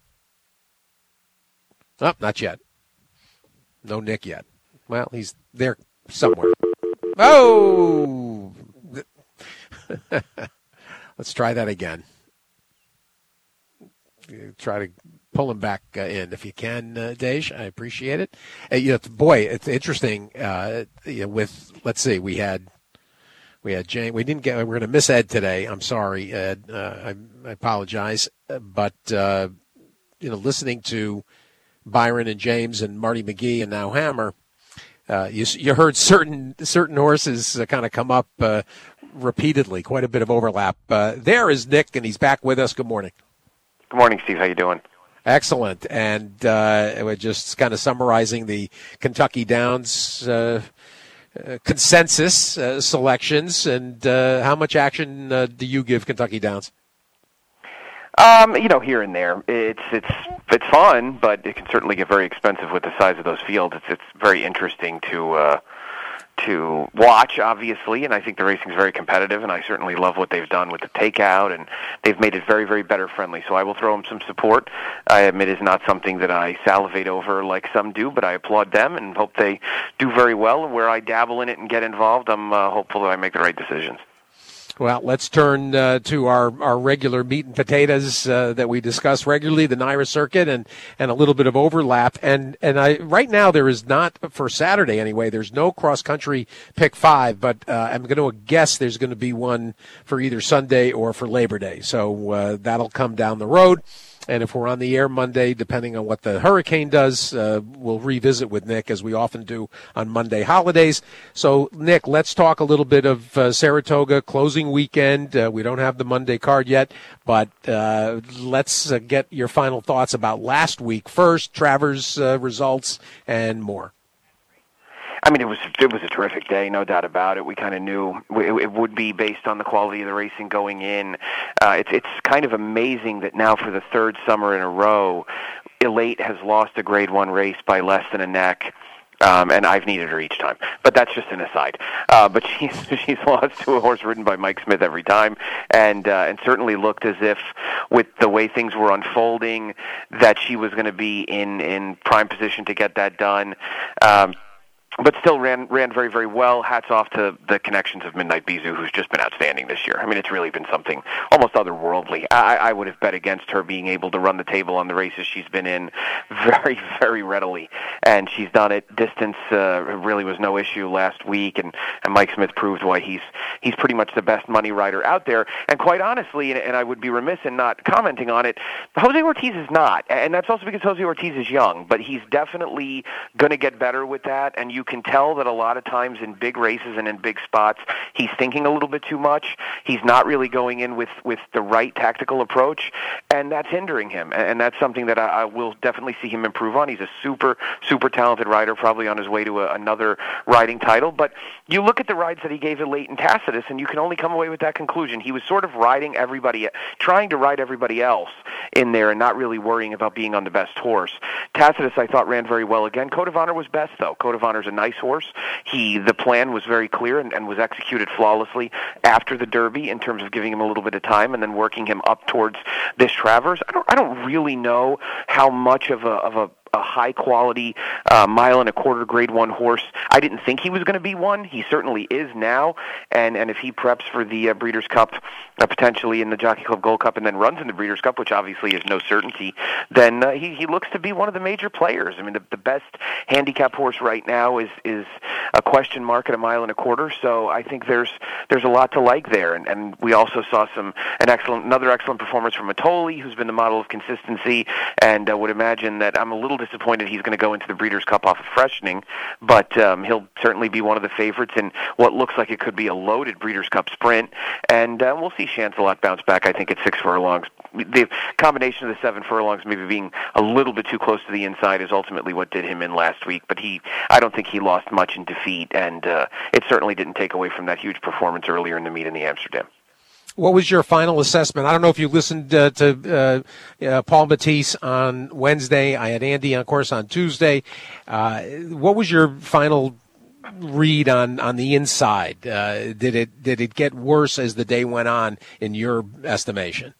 Oh, not yet. No Nick yet. Well, he's there somewhere. Oh! Let's try that again. Try to pull him back uh, in if you can, uh, Dej. I appreciate it. Uh, you know, boy, it's interesting. Uh, you know, with let's see, we had we had Jane. We didn't get. We're going to miss Ed today. I'm sorry, Ed. Uh, I, I apologize. But uh, you know, listening to Byron and James and Marty McGee and now Hammer, uh, you you heard certain certain horses uh, kind of come up. Uh, repeatedly, quite a bit of overlap. Uh, there is Nick, and he's back with us. Good morning. Good morning, Steve. How you doing? Excellent. And uh, we're just kind of summarizing the Kentucky Downs uh, uh, consensus uh, selections. And uh, how much action uh, do you give Kentucky Downs? Um, you know, here and there. It's it's it's fun, but it can certainly get very expensive with the size of those fields. It's it's very interesting to. Uh, to watch, obviously, and I think the racing is very competitive, and I certainly love what they've done with the takeout, and they've made it very, very better friendly, so I will throw them some support. I admit it's not something that I salivate over like some do, but I applaud them and hope they do very well, and where I dabble in it and get involved, I'm uh, hopeful that I make the right decisions. Well, let's turn uh, to our, our regular meat and potatoes uh, that we discuss regularly, the NYRA circuit, and, and a little bit of overlap. And and I right now there is not, for Saturday anyway, there's no cross-country pick five, but uh, I'm going to guess there's going to be one for either Sunday or for Labor Day. So uh, that'll come down the road. And if we're on the air Monday, depending on what the hurricane does, uh, we'll revisit with Nick, as we often do on Monday holidays. So, Nick, let's talk a little bit of uh, Saratoga closing weekend. Uh, we don't have the Monday card yet, but uh, let's uh, get your final thoughts about last week first, Travers uh, results, and more. I mean, it was it was a terrific day, no doubt about it. We kind of knew it, it would be based on the quality of the racing going in. Uh, it's it's kind of amazing that now for the third summer in a row, Elate has lost a Grade One race by less than a neck. Um, and I've needed her each time, but that's just an aside. Uh, but she's she's lost to a horse ridden by Mike Smith every time, and uh, and certainly looked as if, with the way things were unfolding, that she was going to be in in prime position to get that done. Um, But still ran ran very, very well. Hats off to the connections of Midnight Bisou, who's just been outstanding this year. I mean, it's really been something almost otherworldly. I, I would have bet against her being able to run the table on the races she's been in very, very readily. And she's done it. Distance uh, really was no issue last week, and, and Mike Smith proved why he's he's pretty much the best money rider out there. And quite honestly, and, and I would be remiss in not commenting on it, Jose Ortiz is not. And that's also because Jose Ortiz is young, but he's definitely going to get better with that, and you can tell that a lot of times in big races and in big spots, he's thinking a little bit too much. He's not really going in with, with the right tactical approach, and that's hindering him. And that's something that I, I will definitely see him improve on. He's a super, super talented rider, probably on his way to a, another riding title. But you look at the rides that he gave at Leighton Tacitus, and you can only come away with that conclusion. He was sort of riding everybody, trying to ride everybody else in there and not really worrying about being on the best horse. Tacitus, I thought, ran very well again. Code of Honor was best, though. Code of Honor's a nice horse. He, the plan was very clear and, and was executed flawlessly after the Derby in terms of giving him a little bit of time and then working him up towards this Travers. I don't, I don't really know how much of a, of a a high-quality uh, mile and a quarter grade one horse. I didn't think he was going to be one. He certainly is now, and and if he preps for the uh, Breeders' Cup, uh, potentially in the Jockey Club Gold Cup, and then runs in the Breeders' Cup, which obviously is no certainty, then uh, he, he looks to be one of the major players. I mean, the, the best handicap horse right now is is a question mark at a mile and a quarter, so I think there's there's a lot to like there, and, and we also saw some an excellent another excellent performance from Matoli, who's been the model of consistency, and uh, would imagine that I'm a little disappointed he's going to go into the Breeders' Cup off of freshening, but um, he'll certainly be one of the favorites in what looks like it could be a loaded Breeders' Cup sprint, and uh, we'll see Chancelot bounce back, I think, at six furlongs. The combination of the seven furlongs maybe being a little bit too close to the inside is ultimately what did him in last week, but he, I don't think he lost much in defeat, and uh, it certainly didn't take away from that huge performance earlier in the meet in the Amsterdam. What was your final assessment? I don't know if you listened uh, to uh, uh, Paul Matisse on Wednesday. I had Andy, of course, on Tuesday. Uh, what was your final read on, on the inside? Uh, did it did it get worse as the day went on, in your estimation?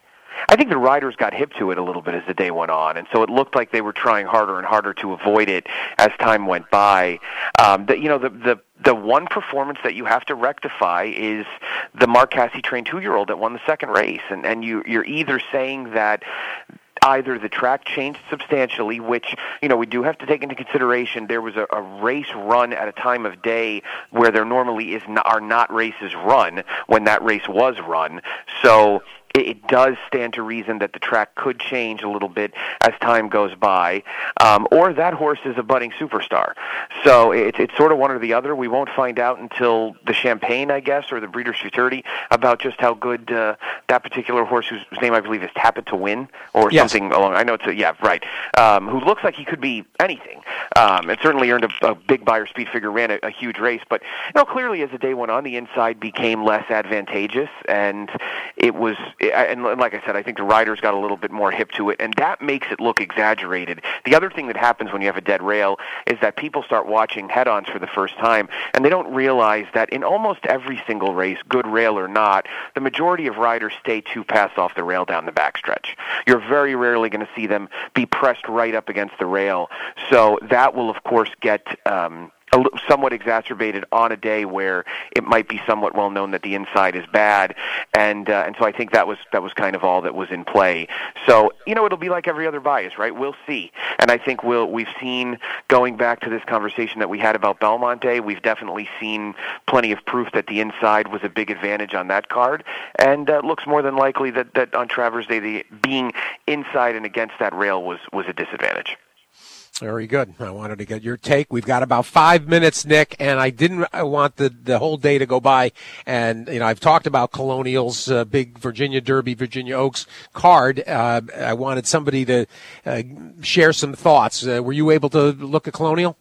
I think the riders got hip to it a little bit as the day went on, and so it looked like they were trying harder and harder to avoid it as time went by. Um, the, you know, the, the the one performance that you have to rectify is the Mark Casse trained two-year-old that won the second race, and and you you're either saying that either the track changed substantially, which, you know, we do have to take into consideration. There was a, a race run at a time of day where there normally is not, are not races run when that race was run. So it, it does stand to reason that the track could change a little bit as time goes by, um, or that horse is a budding superstar. So it's it's sort of one or the other. We won't find out until the Champagne, I guess, or the Breeders' Futurity about just how good uh, that particular horse, whose, whose name I believe is Tap It to Win, or yes. something along. I know it's a, yeah, right. Um, who looks like he could be anything. Um, and certainly earned a, a big buyer speed figure, ran a, a huge race. But you know, clearly as the day went on, the inside became less advantageous, and it was. And like I said, I think the riders got a little bit more hip to it, and that makes it look exaggerated. The other thing that happens when you have a dead rail is that people start watching head-ons for the first time, and they don't realize that in almost every single race, good rail or not, the majority of riders stay two paths off the rail down the backstretch. You're very rarely going to see them be pressed right up against the rail. So that will, of course, get um, a, somewhat exacerbated on a day where it might be somewhat well known that the inside is bad, and uh, and so I think that was that was kind of all that was in play. So you know, it'll be like every other bias, right? We'll see, and I think we'll we've seen, going back to this conversation that we had about Belmonte, we've definitely seen plenty of proof that the inside was a big advantage on that card, and uh, looks more than likely that that on Travers Day, the being inside and against that rail was was a disadvantage. Very good. I wanted to get your take. We've got about five minutes, Nick, and I didn't I want the, the whole day to go by. And, you know, I've talked about Colonial's uh, big Virginia Derby, Virginia Oaks card. Uh, I wanted somebody to uh, share some thoughts. Uh, were you able to look at Colonial?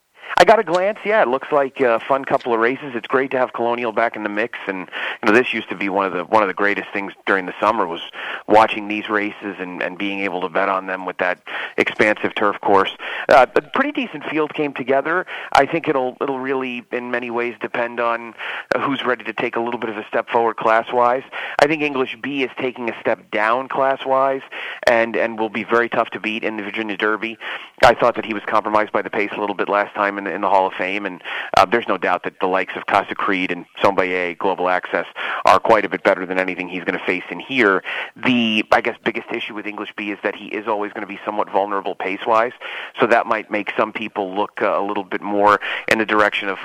I got a glance, yeah. It looks like a fun couple of races. It's great to have Colonial back in the mix, and you know, this used to be one of the one of the greatest things during the summer was watching these races and, and being able to bet on them with that expansive turf course. Uh, a pretty decent field came together. I think it'll it'll really, in many ways, depend on who's ready to take a little bit of a step forward class-wise. I think English B is taking a step down class-wise, and and will be very tough to beat in the Virginia Derby. I thought that he was compromised by the pace a little bit last time in the, in the Hall of Fame, and uh, there's no doubt that the likes of Casa Creed and Sombaye, Global Access, are quite a bit better than anything he's going to face in here. The, I guess, biggest issue with English B is that he is always going to be somewhat vulnerable pace-wise, so that might make some people look uh, a little bit more in the direction of, of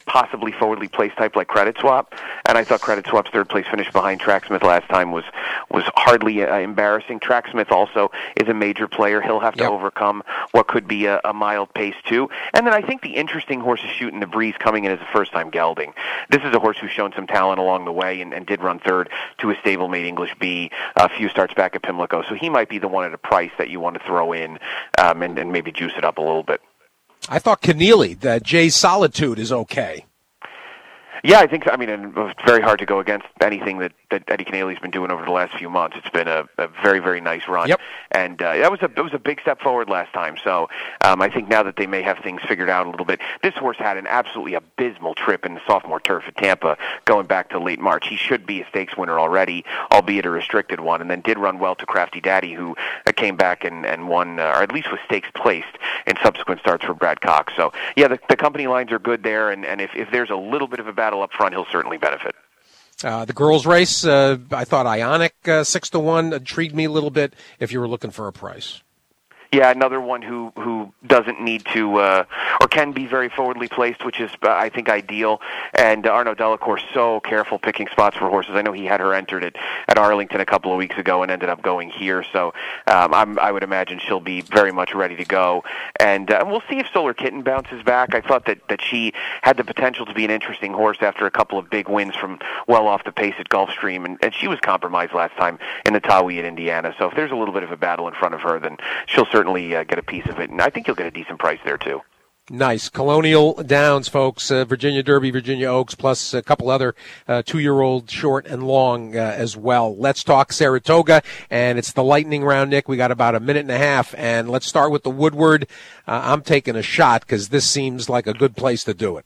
possibly forwardly placed type like Credit Swap, and I thought Credit Swap's third place finish behind Tracksmith last time was was hardly uh, embarrassing. Tracksmith also is a major player. He'll have to yep. overcome what could be a, a mild pace too. And then I think the interesting horse is Shooting the Breeze, coming in as a first-time gelding. This is a horse who's shown some talent along the way and, and did run third to a stablemate English B a few starts back at Pimlico. So he might be the one at a price that you want to throw in um, and, and maybe juice it up a little bit. I thought Keneally, that Jay's Solitude, is okay. Yeah, I think so. I mean, it's very hard to go against anything that, that Eddie Keneally's been doing over the last few months. It's been a, a very, very nice run. Yep. And uh, that was a that was a big step forward last time. So um, I think now that they may have things figured out a little bit, this horse had an absolutely abysmal trip in the sophomore turf at Tampa going back to late March. He should be a stakes winner already, albeit a restricted one, and then did run well to Crafty Daddy, who uh, came back and, and won, uh, or at least was stakes placed in subsequent starts for Brad Cox. So, yeah, the, the company lines are good there, and, and if, if there's a little bit of a battle up front, he'll certainly benefit. Uh, the girls' race, uh, I thought Ionic uh, six to one intrigued me a little bit if you were looking for a price. Yeah, another one who, who doesn't need to uh, or can be very forwardly placed, which is, uh, I think, ideal. And uh, Arnaud Delacour, so careful picking spots for horses. I know he had her entered at, at Arlington a couple of weeks ago and ended up going here. So um, I'm, I would imagine she'll be very much ready to go. And uh, we'll see if Solar Kitten bounces back. I thought that, that she had the potential to be an interesting horse after a couple of big wins from well off the pace at Gulfstream. And, and she was compromised last time in the Tawi at Indiana. So if there's a little bit of a battle in front of her, then she'll certainly Certainly uh, get a piece of it, and I think you'll get a decent price there too. Nice. Colonial Downs, folks, uh, Virginia Derby, Virginia Oaks, plus a couple other uh, two-year-old short and long uh, as well. Let's talk Saratoga, and it's the lightning round, Nick. We got about a minute and a half, and let's start with the Woodward. Uh, I'm taking a shot because this seems like a good place to do it.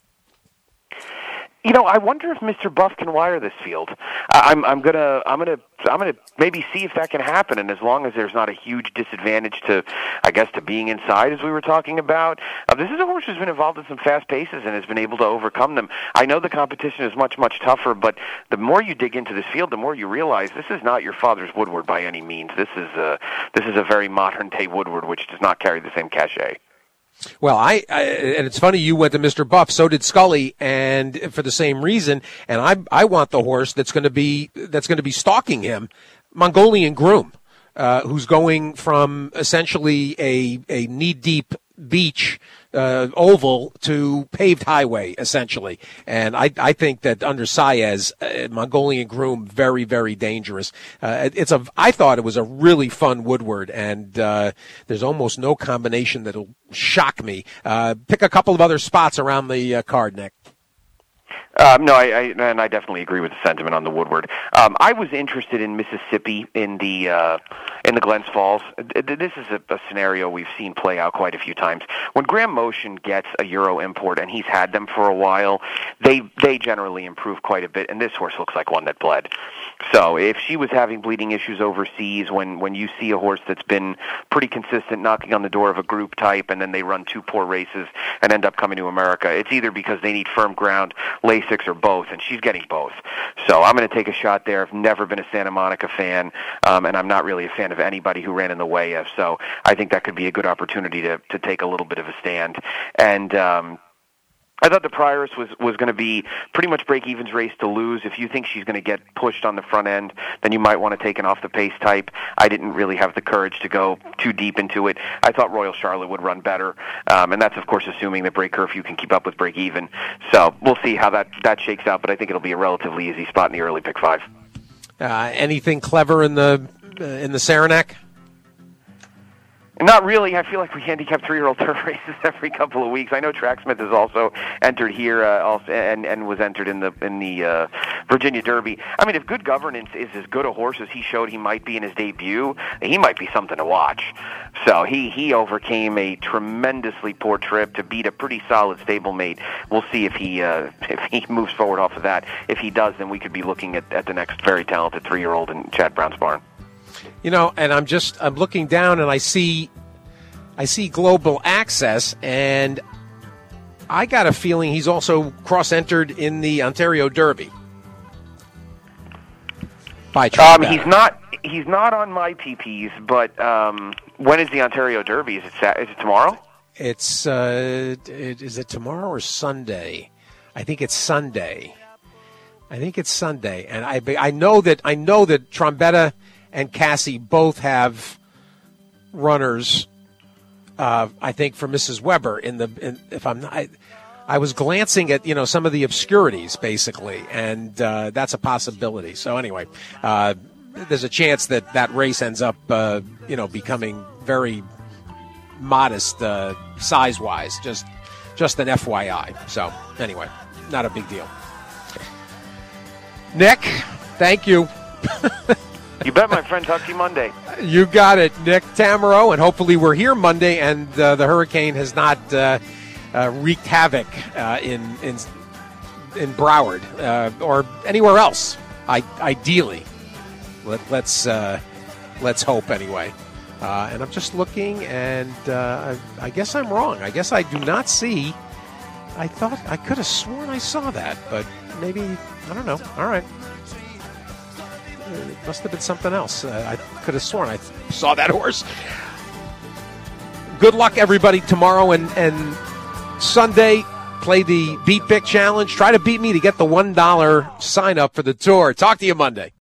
You know, I wonder if Mister Buff can wire this field. I'm, I'm gonna, I'm gonna, I'm gonna maybe see if that can happen. And as long as there's not a huge disadvantage to, I guess, to being inside, as we were talking about, uh, this is a horse who's been involved in some fast paces and has been able to overcome them. I know the competition is much, much tougher, but the more you dig into this field, the more you realize this is not your father's Woodward by any means. This is a, this is a very modern day Woodward, which does not carry the same cachet. Well, I, I and it's funny you went to Mister Buff, so did Scully, and for the same reason. And I I want the horse that's going to be that's going to be stalking him, Mongolian Groom, uh, who's going from essentially a a knee deep beach uh, oval to paved highway essentially. And I I think that under Saez, uh, Mongolian Groom very very dangerous. Uh, it's a I thought it was a really fun Woodward, and uh, there's almost no combination that'll shock me. Uh, pick a couple of other spots around the uh, card, Nick. Um, no, I, I, and I definitely agree with the sentiment on the Woodward. Um, I was interested in Mississippi in the uh, in the Glens Falls. This is a, a scenario we've seen play out quite a few times. When Graham Motion gets a Euro import, and he's had them for a while, they they generally improve quite a bit, and this horse looks like one that bled. So if she was having bleeding issues overseas, when, when you see a horse that's been pretty consistent knocking on the door of a group type, and then they run two poor races and end up coming to America, it's either because they need firm ground, Lasix, or both, and she's getting both. So I'm going to take a shot there. I've never been a Santa Monica fan, um, and I'm not really a fan of anybody who ran in the way of, so I think that could be a good opportunity to, to take a little bit of a stand. And um, I thought the Prioress was, was going to be pretty much break-evens race to lose. If you think she's going to get pushed on the front end, then you might want to take an off-the-pace type. I didn't really have the courage to go too deep into it. I thought Royal Charlotte would run better, um, and that's, of course, assuming that break curfew can keep up with break-even. So we'll see how that, that shakes out, but I think it'll be a relatively easy spot in the early pick five. Uh, anything clever in the uh, in the Saranac? Not really. I feel like we handicap three-year-old turf races every couple of weeks. I know Tracksmith has also entered here, uh, also, and and was entered in the in the uh, Virginia Derby. I mean, if Good Governance is as good a horse as he showed he might be in his debut, he might be something to watch. So he he overcame a tremendously poor trip to beat a pretty solid stablemate. We'll see if he uh, if he moves forward off of that. If he does, then we could be looking at, at the next very talented three-year-old in Chad Brown's barn. You know, and I'm just I'm looking down and I see I see Global Access, and I got a feeling he's also cross-entered in the Ontario Derby. By um, he's not he's not on my P Ps, but um, when is the Ontario Derby? Is it Sat- is it tomorrow? It's uh, it, is it tomorrow or Sunday? I think it's Sunday. I think it's Sunday, and I I know that I know that Trombetta and Cassie both have runners. Uh, I think for Missus Weber in the in, if I'm not. I, I was glancing at, you know, some of the obscurities, basically, and uh, that's a possibility. So anyway, uh, there's a chance that that race ends up, uh, you know, becoming very modest uh, size-wise, just just an F Y I. So anyway, not a big deal. Nick, thank you. You bet, my friend. Talk to you Monday. You got it, Nick Tamaro, and hopefully we're here Monday, and uh, the hurricane has not uh, uh, wreaked havoc uh, in in in Broward uh, or anywhere else. I, ideally, Let, let's uh, let's hope anyway. Uh, and I'm just looking, and uh, I, I guess I'm wrong. I guess I do not see. I thought I could have sworn I saw that, but maybe I don't know. All right. It must have been something else. Uh, I could have sworn I saw that horse. Good luck, everybody, tomorrow and, and Sunday. Play the Beat Bick Challenge. Try to beat me to get the one dollar sign up for the tour. Talk to you Monday.